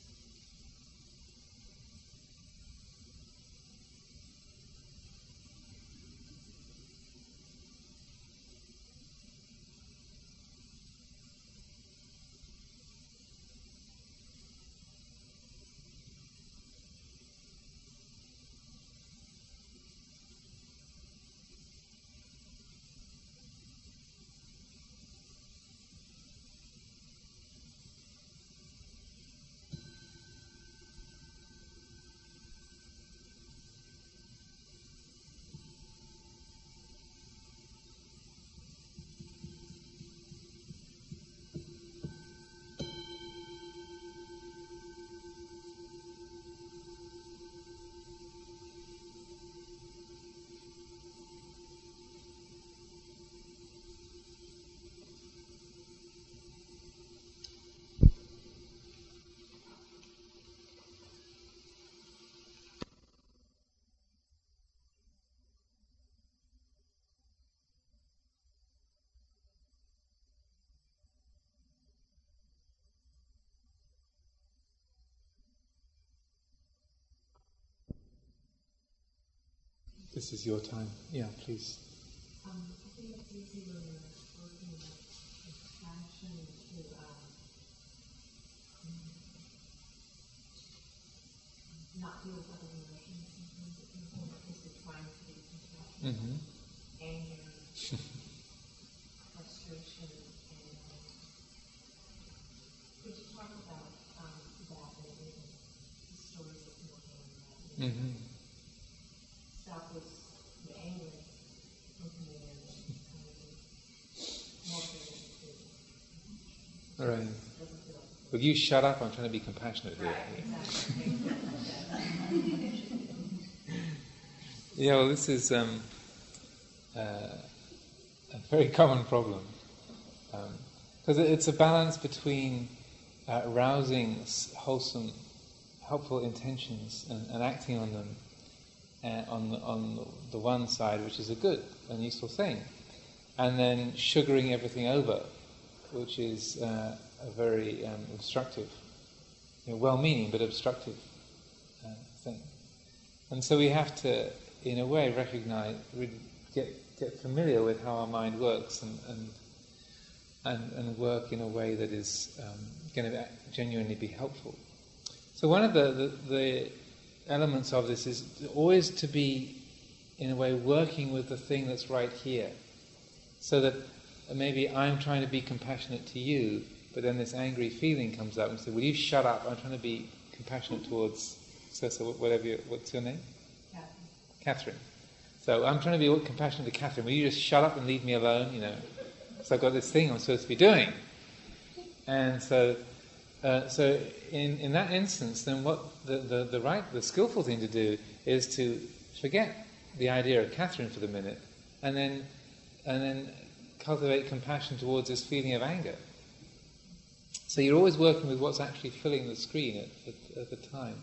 This is your time. Yeah, please. Um, I think it's easy when we're working with compassion to um, not deal with other emotions. Sometimes it can feel like we're trying to be compassionate. Mm-hmm. Anger, frustration, and um, could you talk about um, that and maybe the stories of your hand? Mm-hmm. Stop with the anger. Right. Will you shut up? I'm trying to be compassionate here. Yeah, well, this is um, uh, a very common problem. Because um, it's a balance between uh, arousing wholesome, helpful intentions and, and acting on them uh, on, the, on the one side, which is a good and useful thing, and then sugaring everything over, which is uh, a very um, obstructive, you know, well-meaning but obstructive uh, thing. And so we have to, in a way, recognize, really get get familiar with how our mind works, and and and, and work in a way that is um, going to genuinely be helpful. So one of the, the the elements of this is always to be, in a way, working with the thing that's right here, so that maybe I'm trying to be compassionate to you, but then this angry feeling comes up and says, "Will you shut up? I'm trying to be compassionate towards so, so whatever. You, what's your name? Catherine. Catherine. So I'm trying to be compassionate to Catherine. Will you just shut up and leave me alone? You know, so I've got this thing I'm supposed to be doing." And so, uh, so in in that instance, then what the, the the right, the skillful thing to do is to forget the idea of Catherine for the minute, and then and then cultivate compassion towards this feeling of anger. So you're always working with what's actually filling the screen at, at, at the time,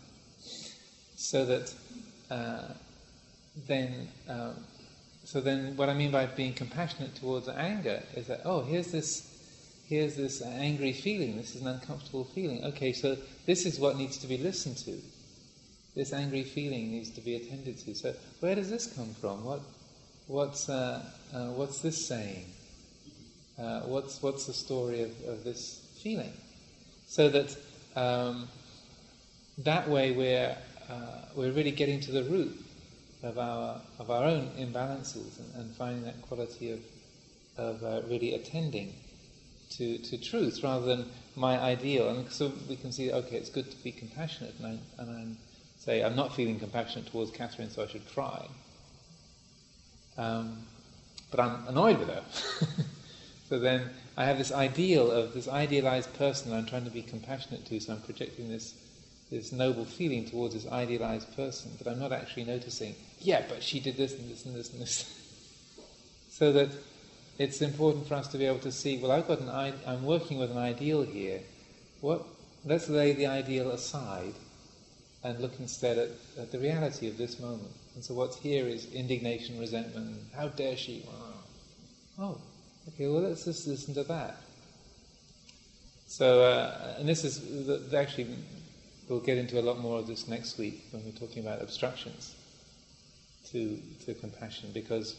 so that uh, then, um, so then, what I mean by being compassionate towards anger is that, oh, here's this, here's this angry feeling. This is an uncomfortable feeling. Okay, so this is what needs to be listened to. This angry feeling needs to be attended to. So where does this come from? What, what's, uh, uh, what's this saying? Uh, what's what's the story of, of this feeling? So that um, that way we're uh, we're really getting to the root of our of our own imbalances, and, and finding that quality of of uh, really attending to to truth rather than my ideal. And so we can see, okay, it's good to be compassionate, and I and I say I'm not feeling compassionate towards Catherine, so I should try. Um, but I'm annoyed with her. So then I have this ideal of this idealized person I'm trying to be compassionate to, so I'm projecting this this noble feeling towards this idealized person, but I'm not actually noticing, yeah, but she did this and this and this and this. So that it's important for us to be able to see, well, I've got an I- I'm working with an ideal here. What? Let's lay the ideal aside and look instead at, at the reality of this moment. And so what's here is indignation, resentment, how dare she? Oh. Okay, well, let's just listen to that. So, uh, and this is the, actually, we'll get into a lot more of this next week when we're talking about obstructions to to compassion, because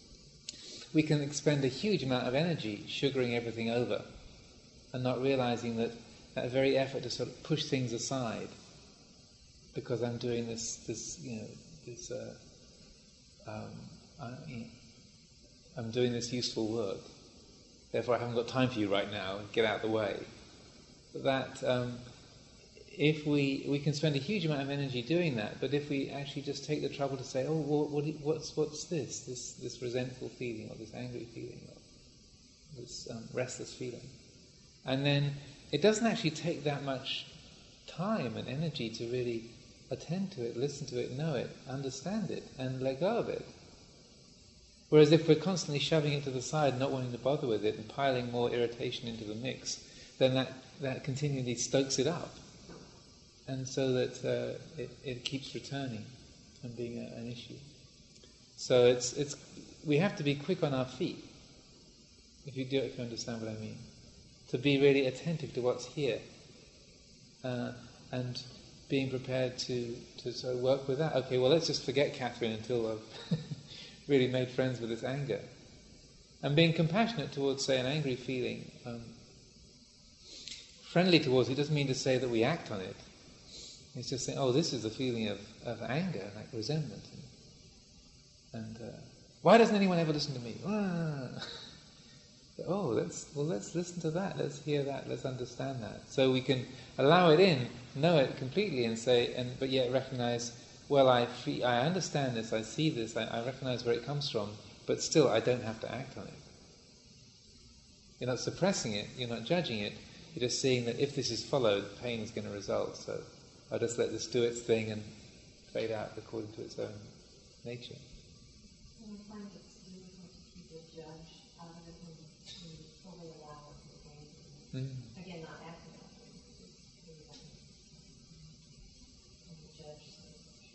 we can expend a huge amount of energy sugaring everything over and not realizing that that very effort to sort of push things aside because I'm doing this, this you know, this, uh, um, I, you know, I'm doing this useful work, therefore I haven't got time for you right now, get out of the way. That um, if we we can spend a huge amount of energy doing that, but if we actually just take the trouble to say, oh, what, what, what's what's this? This this resentful feeling, or this angry feeling, or this um, restless feeling, and then it doesn't actually take that much time and energy to really attend to it, listen to it, know it, understand it, and let go of it. Whereas if we're constantly shoving it to the side, not wanting to bother with it, and piling more irritation into the mix, then that, that continually stokes it up. And so that uh, it, it keeps returning and being a, an issue. So it's it's we have to be quick on our feet, if you do, if you understand what I mean, to be really attentive to what's here, uh, and being prepared to to sort of work with that. Okay, well, let's just forget Catherine until I've really made friends with this anger, and being compassionate towards, say, an angry feeling, um, friendly towards it doesn't mean to say that we act on it. It's just saying, oh, this is a feeling of, of anger, like resentment. And, and uh, why doesn't anyone ever listen to me? Ah. Oh, let's well, let's listen to that. Let's hear that. Let's understand that. So we can allow it in, know it completely, and say, and but yet recognize, well, I feel, I understand this. I see this. I, I recognize where it comes from. But still, I don't have to act on it. You're not suppressing it. You're not judging it. You're just seeing that if this is followed, pain is going to result. So I'll just let this do its thing and fade out according to its own nature. And I find it's difficult to keep the judge out of it when you fully allow it to gain. Mm. Again, not acting on it. And the judge says,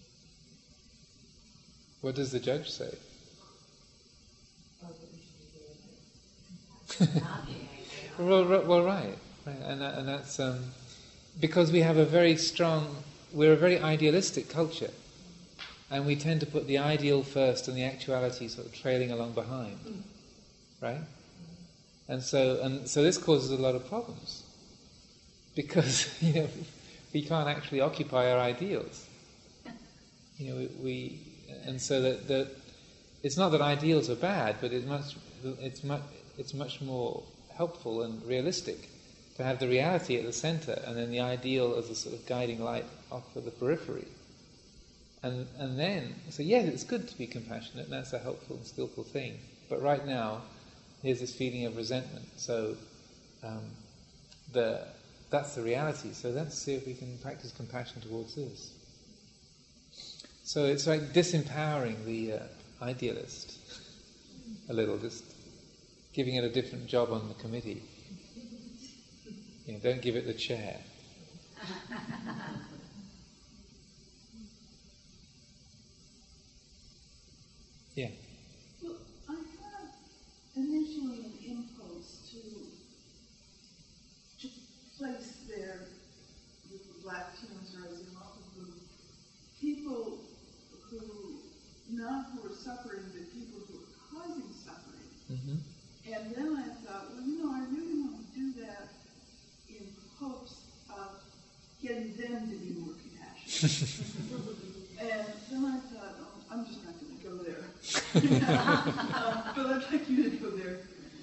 What does the judge say? oh, that we should be doing it. Not being angry. Well, right, well, right, right. And, that, and that's um, because we have a very strong, we're a very idealistic culture, and we tend to put the ideal first and the actuality sort of trailing along behind, mm. right? And so, and so this causes a lot of problems, because you know we can't actually occupy our ideals. You know, we, we and so that that it's not that ideals are bad, but it's much it's much it's much more helpful and realistic to have the reality at the center, and then the ideal as a sort of guiding light off of the periphery. And and then, so yes, it's good to be compassionate, and that's a helpful and skillful thing. But right now, here's this feeling of resentment. So um, the that's the reality. So let's see if we can practice compassion towards this. So it's like disempowering the uh, idealist a little, just giving it a different job on the committee. You know, don't give it the chair. Yeah. Well, I had initially an impulse to to place there with the black tunes rising off of the people who, not who are suffering, but people who are causing suffering. Mm-hmm. And then I thought, well, you know, I really want to do that in hopes of getting them to be more compassionate. And then I thought, oh, I'm just not going to go there. uh, but I'd like you to go there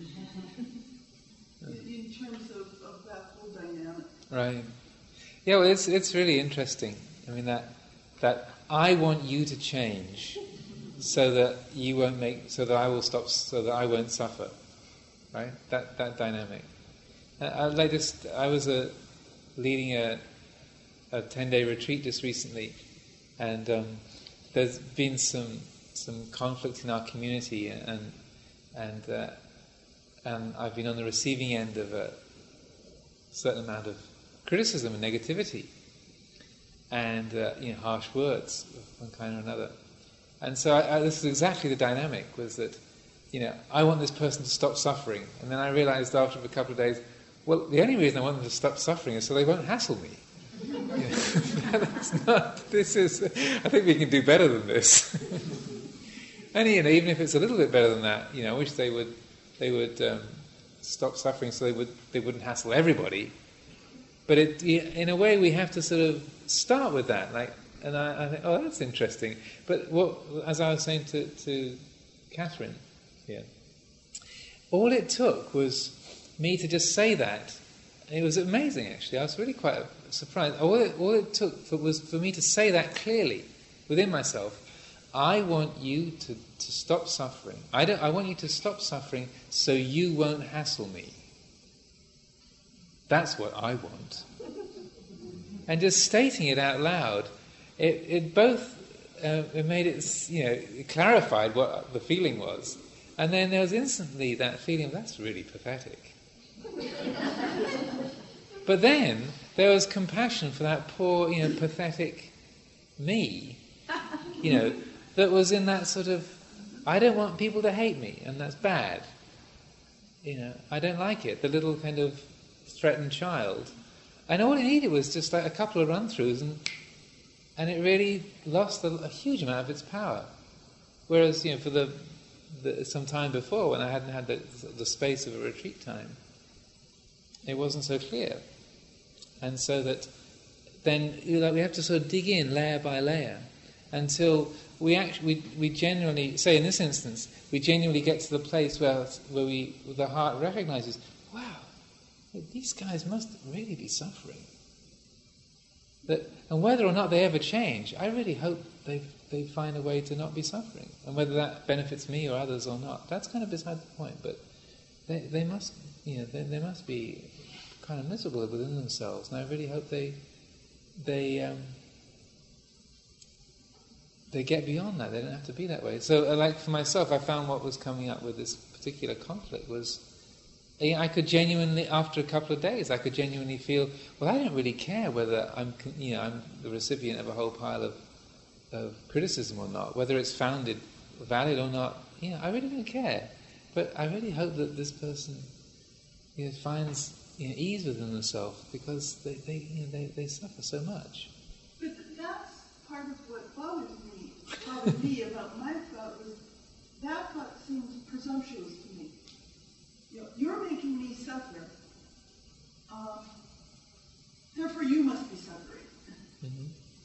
in, in terms of, of that whole dynamic. Right. Yeah, well, it's it's really interesting. I mean, that that I want you to change so that you won't make, so that I will stop, so that I won't suffer. Right? That that dynamic. Uh, I like this. I was uh, leading a a ten-day retreat just recently, and um, there's been some some conflict in our community, and and uh, and I've been on the receiving end of a certain amount of criticism and negativity, and uh, you know, harsh words of one kind or another. And so I, I, this is exactly the dynamic, was that, you know, I want this person to stop suffering, and then I realized after a couple of days, well, the only reason I want them to stop suffering is so they won't hassle me. You know, that's not, this is, I think we can do better than this. And you know, even if it's a little bit better than that, you know, I wish they would, they would um, stop suffering so they would, they wouldn't hassle everybody. But it, in a way, we have to sort of start with that, like, and I, I think, oh, that's interesting. But what, as I was saying to, to Catherine here, all it took was me to just say that. It was amazing, actually. I was really quite surprised. All it, all it took for, was for me to say that clearly within myself. I want you to, to stop suffering. I don't. I want you to stop suffering so you won't hassle me. That's what I want. And just stating it out loud, it, it both uh, it made it, you know, it clarified what the feeling was, and then there was instantly that feeling, that's really pathetic. But then there was compassion for that poor, you know, pathetic me, you know, that was in that sort of, I don't want people to hate me, and that's bad. You know, I don't like it. The little kind of threatened child. And all it needed was just like a couple of run-throughs, and and it really lost a, a huge amount of its power. Whereas, you know, for the, the some time before, when I hadn't had the, the space of a retreat time, it wasn't so clear. And so that then, you know, like, we have to sort of dig in layer by layer until we actually, we, we genuinely, say in this instance, we genuinely get to the place where where we, the heart recognizes, wow, these guys must really be suffering. That, and whether or not they ever change, I really hope they they find a way to not be suffering. And whether that benefits me or others or not, that's kind of beside the point. But they they must, you know, they, they must be kind of miserable within themselves. And I really hope they they um, they get beyond that. They don't have to be that way. So, uh, like for myself, I found what was coming up with this particular conflict was, I could genuinely, after a couple of days, I could genuinely feel, well, I don't really care whether I'm, you know, I'm the recipient of a whole pile of, of criticism or not, whether it's founded, valid or not. You know, I really don't care. But I really hope that this person, you know, finds, you know, ease within themselves, because they, they, you know, they, they suffer so much. But that's part of what bothers me. Bothered me about my thought was that thought seems presumptuous to me. You know, you're making me suffer. Um, therefore, you must be suffering. Mm-hmm.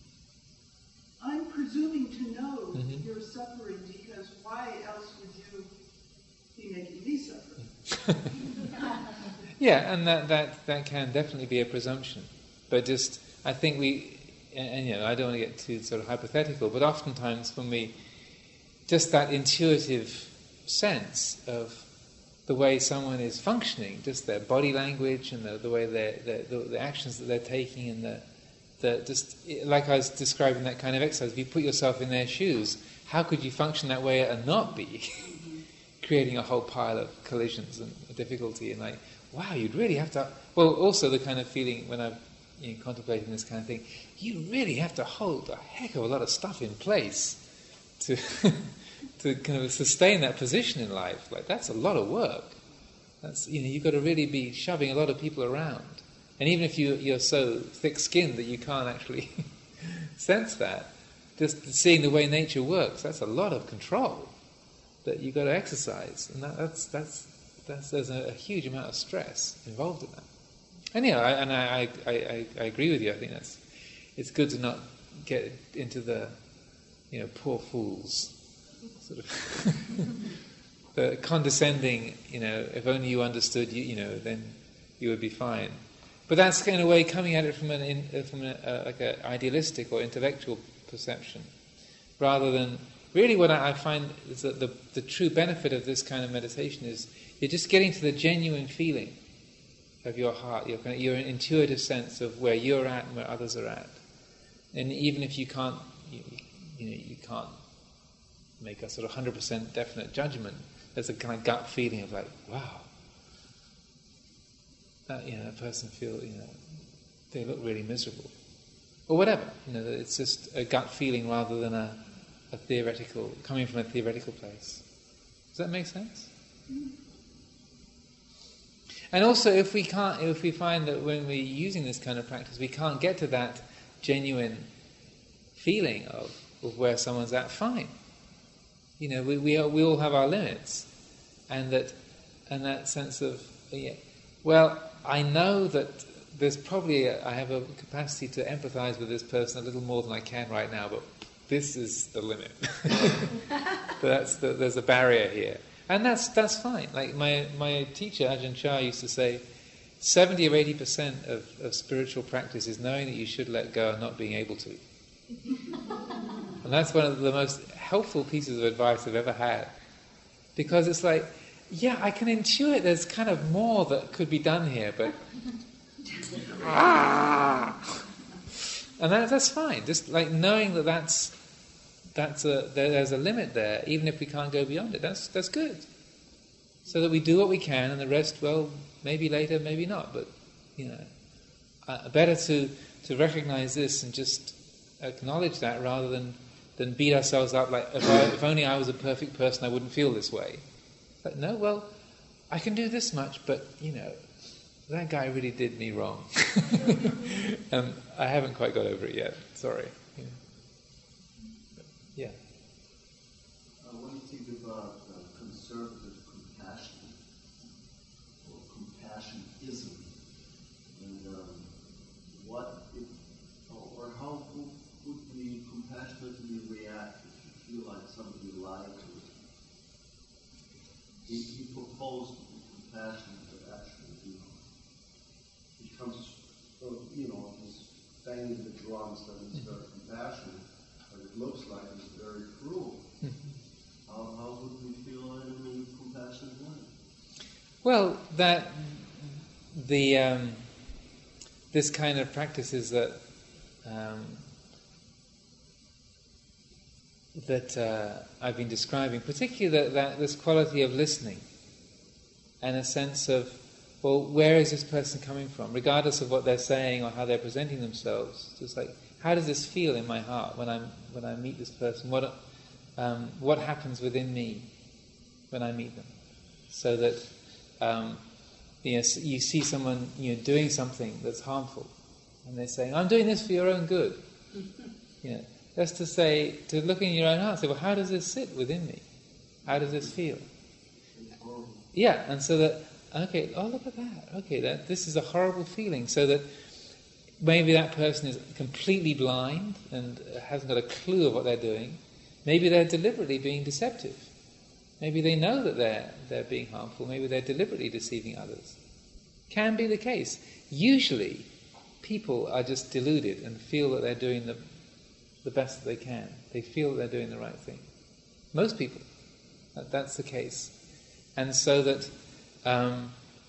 I'm presuming to know mm-hmm. you're suffering, because why else would you be making me suffer? Yeah, and that, that, that can definitely be a presumption. But just, I think we, and, and you know, I don't want to get too sort of hypothetical, but oftentimes when we, just that intuitive sense of the way someone is functioning, just their body language and the, the way they're, they're, the, the actions that they're taking, and the, the just like I was describing that kind of exercise, if you put yourself in their shoes, how could you function that way and not be creating a whole pile of collisions and difficulty? And like, wow, you'd really have to. Well, also the kind of feeling when I'm, you know, contemplating this kind of thing, you really have to hold a heck of a lot of stuff in place to. to kind of sustain that position in life. Like, that's a lot of work. That's, you know, you've got to really be shoving a lot of people around. And even if you, you're so thick-skinned that you can't actually sense that, just seeing the way nature works, that's a lot of control that you've got to exercise. And that, that's, that's, that's, there's a, a huge amount of stress involved in that. And yeah, I, and I, I, I, I agree with you. I think that's, it's good to not get into the, you know, poor fools sort of the condescending, you know, if only you understood, you, you know, then you would be fine. But that's in a way coming at it from an in, from a, uh, like an idealistic or intellectual perception, rather than really what I, I find is that the the true benefit of this kind of meditation is you're just getting to the genuine feeling of your heart, your kind of, your intuitive sense of where you're at and where others are at, and even if you can't, you, you know, you can't make a sort of one hundred percent definite judgment, there's a kind of gut feeling of like, wow, that, you know, that person feel, you know, they look really miserable, or whatever. You know, it's just a gut feeling rather than a, a theoretical, coming from a theoretical place. Does that make sense? And also, if we can't, if we find that when we're using this kind of practice, we can't get to that genuine feeling of, of where someone's at, fine. You know, we we, are, we all have our limits, and that and that sense of, yeah, well, I know that there's probably a, I have a capacity to empathize with this person a little more than I can right now, but this is the limit. that's the, there's a barrier here, and that's that's fine. Like my my teacher Ajahn Chah used to say, seventy or eighty percent of, of spiritual practice is knowing that you should let go and not being able to. And that's one of the most helpful pieces of advice I've ever had. Because it's like, yeah, I can intuit there's kind of more that could be done here, but... ah! And that, that's fine. Just like knowing that that's, that's a, there, there's a limit there, even if we can't go beyond it, that's that's good. So that we do what we can, and the rest, well, maybe later, maybe not, but, you know, uh, better to, to recognize this and just acknowledge that rather than, than beat ourselves up like, if, I, if only I was a perfect person, I wouldn't feel this way. But no, well, I can do this much, but, you know, that guy really did me wrong. And I haven't quite got over it yet, sorry. Yeah. yeah. Uh, when you think about uh, conservative compassion, or compassionism, and um, what it, or how would, would we compassionately react if you feel like somebody lied to you? He, he proposed to be compassionate, but actually, you know, he comes, you know, he's banging the drums that he's very compassionate, but it looks like he's very cruel. How, how would we feel in a compassionate way? Well, that the um, this kind of practice is that um, that uh, I've been describing, particularly that, that this quality of listening and a sense of, well, where is this person coming from, regardless of what they're saying or how they're presenting themselves. Just like, how does this feel in my heart when I'm when I meet this person? What um, what happens within me when I meet them? So that um, you know, you see someone, you know, doing something that's harmful, and they're saying, "I'm doing this for your own good." You know, that's to say, to look in your own heart and say, "Well, how does this sit within me? How does this feel?" Yeah, and so that, okay, oh, look at that. Okay, that this is a horrible feeling. So that maybe that person is completely blind and hasn't got a clue of what they're doing. Maybe they're deliberately being deceptive. Maybe they know that they're they're being harmful. Maybe they're deliberately deceiving others. Can be the case. Usually, people are just deluded and feel that they're doing the the best that they can. They feel that they're doing the right thing. Most people, that, that's the case. And so that um,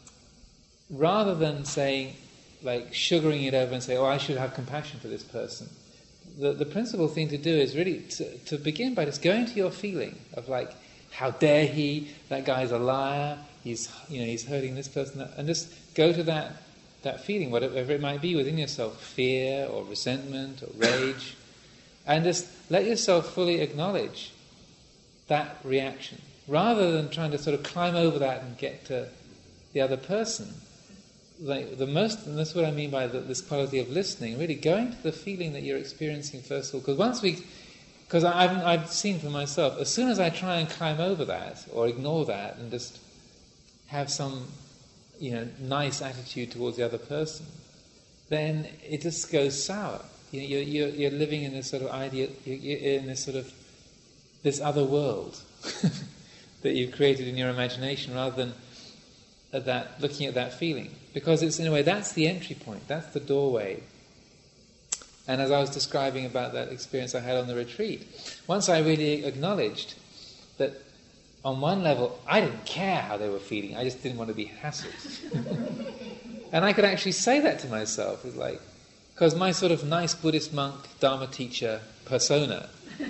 rather than saying, like sugaring it over and say, oh, I should have compassion for this person, the, the principal thing to do is really to, to begin by just going to your feeling of like, how dare he, that guy's a liar, he's you know he's hurting this person, and just go to that that feeling, whatever it might be within yourself, fear or resentment or rage, and just let yourself fully acknowledge that reaction, rather than trying to sort of climb over that and get to the other person. Like the most, and that's what I mean by the, this quality of listening, really going to the feeling that you're experiencing first of all. Because once we, because I've, I've seen for myself, as soon as I try and climb over that or ignore that and just have some, you know, nice attitude towards the other person, then it just goes sour. You know, you're, you're, you're living in this sort of idea, you're in this sort of this other world that you've created in your imagination, rather than at that looking at that feeling, because it's in a way that's the entry point, that's the doorway. And as I was describing about that experience I had on the retreat, once I really acknowledged that on one level I didn't care how they were feeling, I just didn't want to be hassled. And I could actually say that to myself, it's like, because my sort of nice Buddhist monk, Dharma teacher persona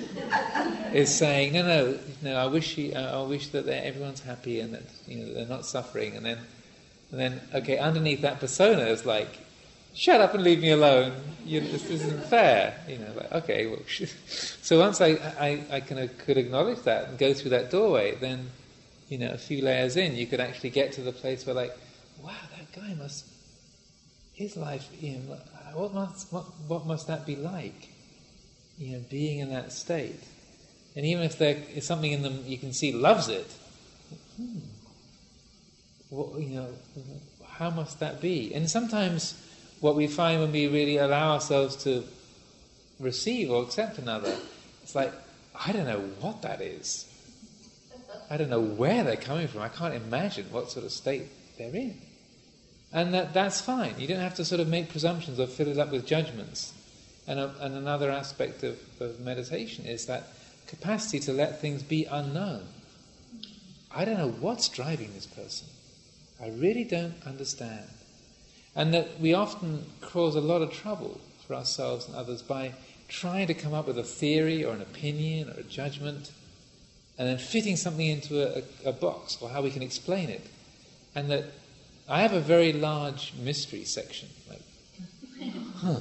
is saying, no, no, no. I wish, you, uh, I wish that everyone's happy and that you know they're not suffering. And then, and then, okay, underneath that persona is like, shut up and leave me alone. You know, this isn't fair. You know, like okay. Well, so once I, I, I can, could acknowledge that and go through that doorway, then, you know, a few layers in, you could actually get to the place where, like, wow, that guy must, his life, you know, what must, what, what must that be like? You know, being in that state. And even if there is something in them you can see loves it, hmm, what, you know, how must that be? And sometimes what we find when we really allow ourselves to receive or accept another, it's like, I don't know what that is. I don't know where they're coming from. I can't imagine what sort of state they're in. And that that's fine. You don't have to sort of make presumptions or fill it up with judgments. And, a, and another aspect of, of meditation is that capacity to let things be unknown. I don't know what's driving this person. I really don't understand. And that we often cause a lot of trouble for ourselves and others by trying to come up with a theory or an opinion or a judgment and then fitting something into a, a, a box or how we can explain it. And that I have a very large mystery section. Like, huh.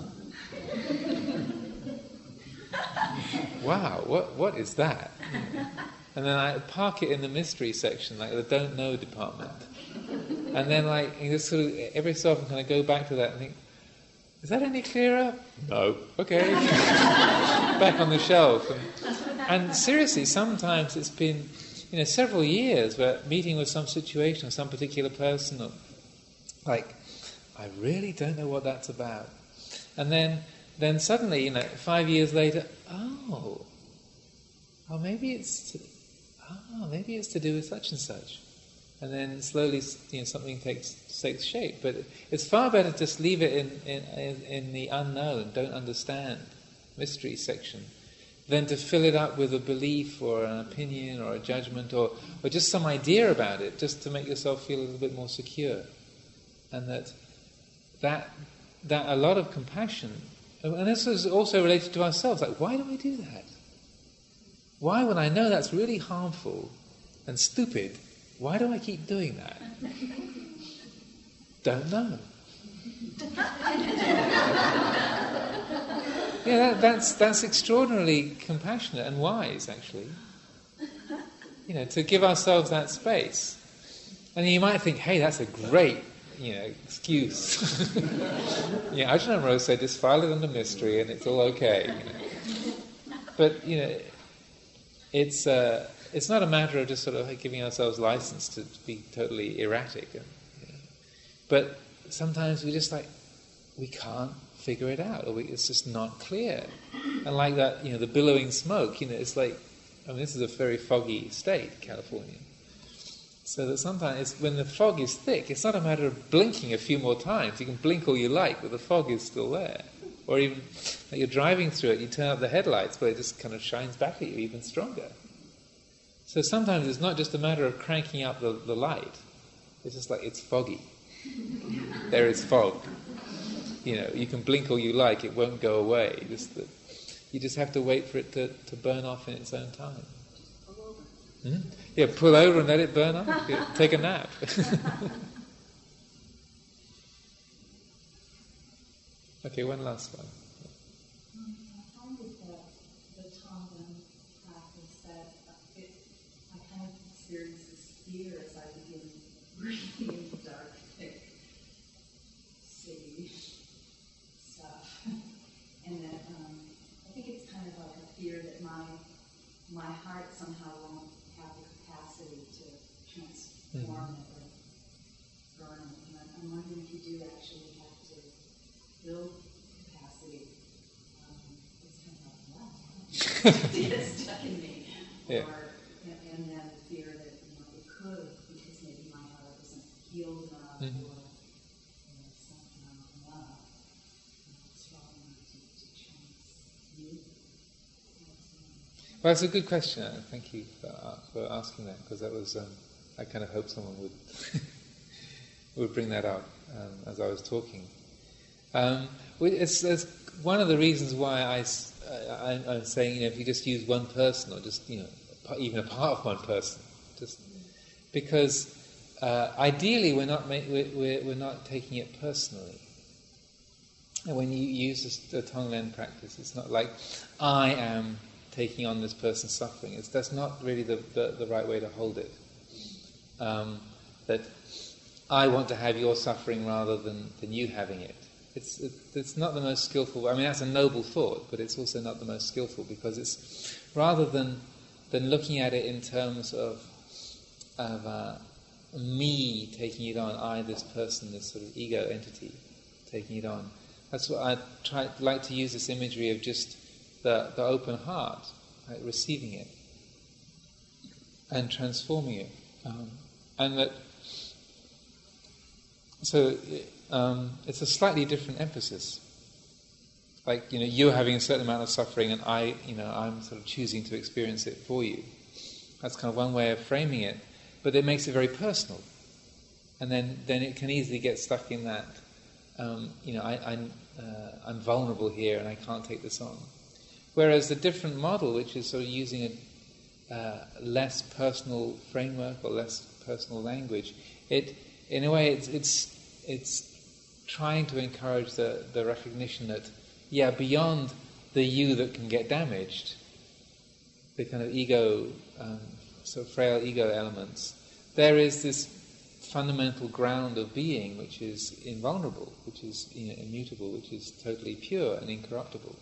Wow, what what is that? And then I park it in the mystery section, like the don't know department. And then like you just sort of every so often kind of go back to that and think, is that any clearer? No. Okay. Back on the shelf. And, and seriously, sometimes it's been, you know, several years where meeting with some situation or some particular person, or like, I really don't know what that's about. And then then suddenly, you know, five years later, oh, oh, maybe it's, to, oh, maybe it's to do with such and such. And then slowly, you know, something takes takes shape. But it's far better to just leave it in, in, in the unknown, don't understand, mystery section, than to fill it up with a belief or an opinion or a judgment or, or just some idea about it, just to make yourself feel a little bit more secure. And that that that a lot of compassion, and this is also related to ourselves, like, why do I do that? Why, when I know that's really harmful and stupid, why do I keep doing that? Don't know. Yeah, that, that's that's extraordinarily compassionate and wise, actually. You know, to give ourselves that space. And you might think, hey, that's a great, you know, excuse. Yeah, Ajahn Amaro said, just file it under mystery and it's all okay. You know. But, you know, it's uh, it's not a matter of just sort of giving ourselves license to be totally erratic. And, you know. But sometimes we just like, we can't figure it out, or we, it's just not clear. And like that, you know, the billowing smoke, you know, it's like, I mean, this is a very foggy state, California. So that sometimes it's, when the fog is thick, it's not a matter of blinking a few more times. You can blink all you like, but the fog is still there. Or even, like you're driving through it, you turn up the headlights, but it just kind of shines back at you even stronger. So sometimes it's not just a matter of cranking up the, the light. It's just like, it's foggy. There is fog. You know, you can blink all you like, it won't go away. Just that you just have to wait for it to, to burn off in its own time. Hmm? Yeah, pull over and let it burn off. Yeah, take a nap. Okay, one last one. Um, I find with the, the Tonglen practice that it, I kind of experience this fear as I begin breathing in the dark, thick, sage stuff. And that um, I think it's kind of like a fear that my my heart somehow won't have the capacity to transform mm-hmm. it or burn it. And I'm, I'm wondering if you do actually have to build capacity. Um, it's kind of like, wow, it's stuck in me. Yeah. Or, and, and then the fear that, you know, it could, because maybe my heart isn't healed enough, mm-hmm. or you know, somehow enough, strong enough to, to transmute. Well, that's a good question. Thank you for, uh, for asking that, because that was, um, I kind of hoped someone would would bring that up um, as I was talking. Um, it's, it's one of the reasons why I, I, I'm saying, you know, if you just use one person, or just, you know, even a part of one person, just because uh, ideally we're not ma- we're, we're not taking it personally. And when you use the Tonglen practice, it's not like I am taking on this person's suffering. It's, that's not really the, the, the right way to hold it. Um, that I want to have your suffering rather than, than you having it. It's it, it's not the most skillful. I mean, that's a noble thought, but it's also not the most skillful, because it's rather than than looking at it in terms of of uh, me taking it on, I, this person, this sort of ego entity taking it on. That's what I try like to use, this imagery of just the the open heart, right, receiving it and transforming it, um, and that. So um, it's a slightly different emphasis. Like, you know, you're having a certain amount of suffering, and I, you know, I'm sort of choosing to experience it for you. That's kind of one way of framing it, but it makes it very personal, and then, then it can easily get stuck in that. Um, you know, I, I'm uh, I'm vulnerable here, and I can't take this on. Whereas the different model, which is sort of using a uh, less personal framework or less personal language, it in a way it's it's it's trying to encourage the, the recognition that, yeah, beyond the you that can get damaged, the kind of ego, um, sort of frail ego elements, there is this fundamental ground of being which is invulnerable, which is, you know, immutable, which is totally pure and incorruptible.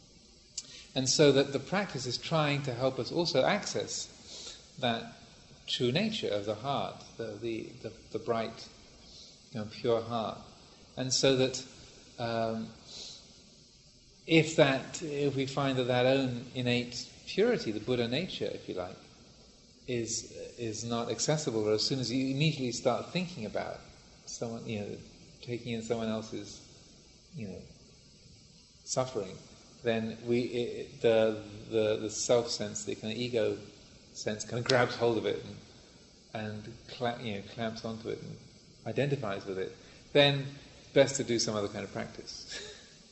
And so that the practice is trying to help us also access that true nature of the heart, the the, the, the bright, you know, pure heart. And so that um, if that, if we find that that own innate purity, the Buddha nature, if you like, is is not accessible, or as soon as you immediately start thinking about someone, you know, taking in someone else's, you know, suffering, then we it, the the the self sense, the kind of ego sense, kind of grabs hold of it and, and cla- you know, clamps onto it and identifies with it. Then best to do some other kind of practice.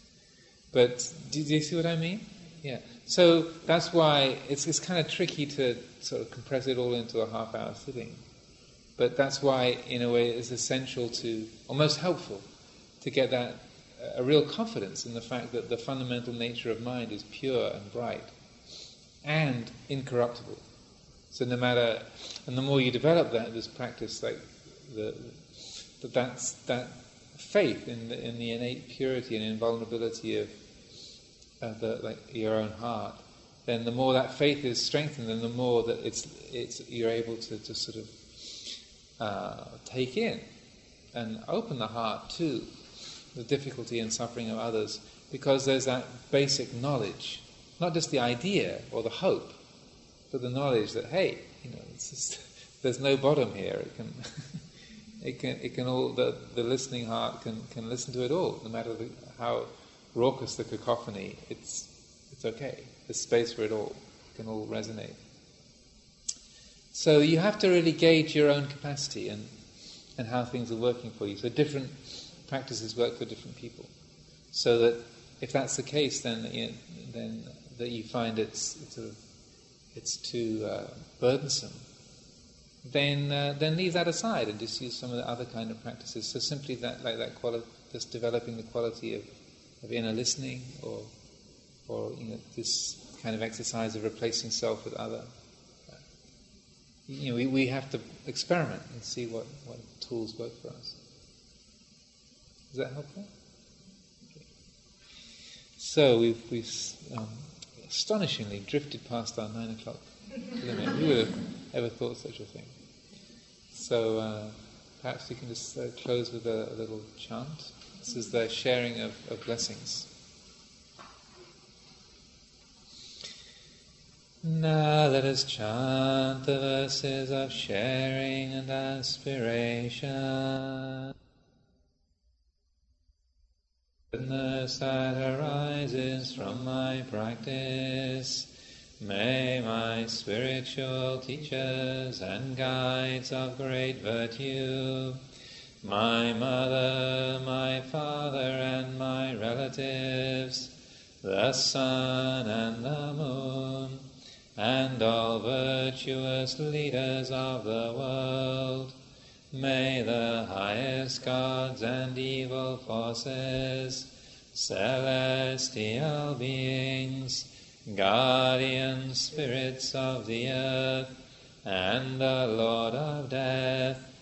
But do, do you see what I mean? Yeah. So that's why it's it's kind of tricky to sort of compress it all into a half-hour sitting. But that's why, in a way, it's essential to, or most helpful, to get that a real confidence in the fact that the fundamental nature of mind is pure and bright and incorruptible. So no matter, and the more you develop that, this practice, like the, that that's that faith in the, in the innate purity and invulnerability of, of the, like your own heart, then the more that faith is strengthened, and the more that it's it's you're able to, to sort of uh, take in and open the heart to the difficulty and suffering of others, because there's that basic knowledge, not just the idea or the hope, but the knowledge that, hey, you know, it's just, there's no bottom here. It can, it can, it can all. The, the listening heart can, can listen to it all, no matter the, how raucous the cacophony. It's it's okay. There's space for it all. It can all resonate. So you have to really gauge your own capacity and and how things are working for you. So different practices work for different people. So that if that's the case, then you know, then that you find it's, it's sort of it's too uh, burdensome, then uh, then leave that aside and just use some of the other kind of practices. So simply that, like that quality, just developing the quality of, of inner listening, or or you know, this kind of exercise of replacing self with other. You know, we, we have to experiment and see what, what tools work for us. Is that helpful? Okay. So we've we've um, astonishingly drifted past our nine o'clock limit. Who would have ever thought such a thing? So uh, perhaps we can just uh, close with a, a little chant. This is the sharing of, of blessings. Now let us chant the verses of sharing and aspiration. Goodness that arises from my practice, may my spiritual teachers and guides of great virtue, my mother, my father, and my relatives, the sun and the moon, and all virtuous leaders of the world, may the highest gods and evil forces, celestial beings, guardian spirits of the earth, and the Lord of death,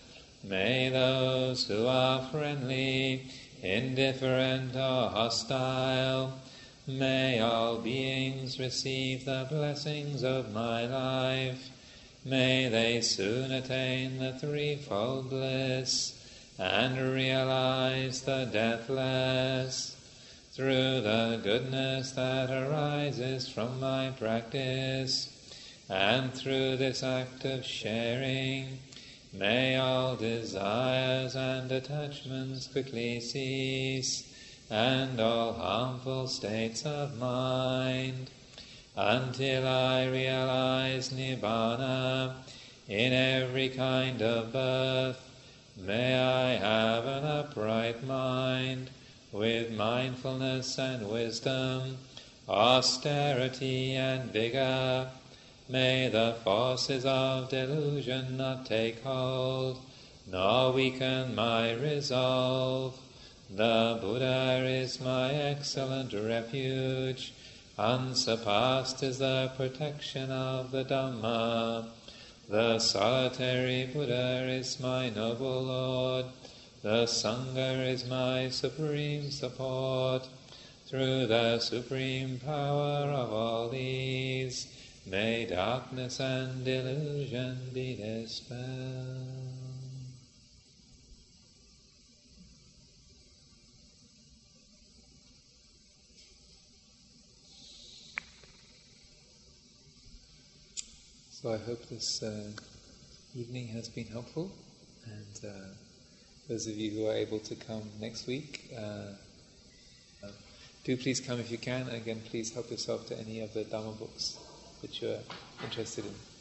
May those who are friendly, indifferent or hostile, may all beings receive the blessings of my life. May they soon attain the threefold bliss and realize the deathless. Through the goodness that arises from my practice, and through this act of sharing, may all desires and attachments quickly cease, and all harmful states of mind, until I realize Nibbana in every kind of birth. May I have an upright mind, with mindfulness and wisdom, austerity and vigor. May the forces of delusion not take hold, nor weaken my resolve. The Buddha is my excellent refuge. Unsurpassed is the protection of the Dhamma. The solitary Buddha is my noble Lord. The Sangha is my supreme support. Through the supreme power of all these, may darkness and delusion be dispelled. So I hope this uh, evening has been helpful, and uh, those of you who are able to come next week, uh, uh, do please come if you can. Again, please help yourself to any of the Dhamma books that you're interested in.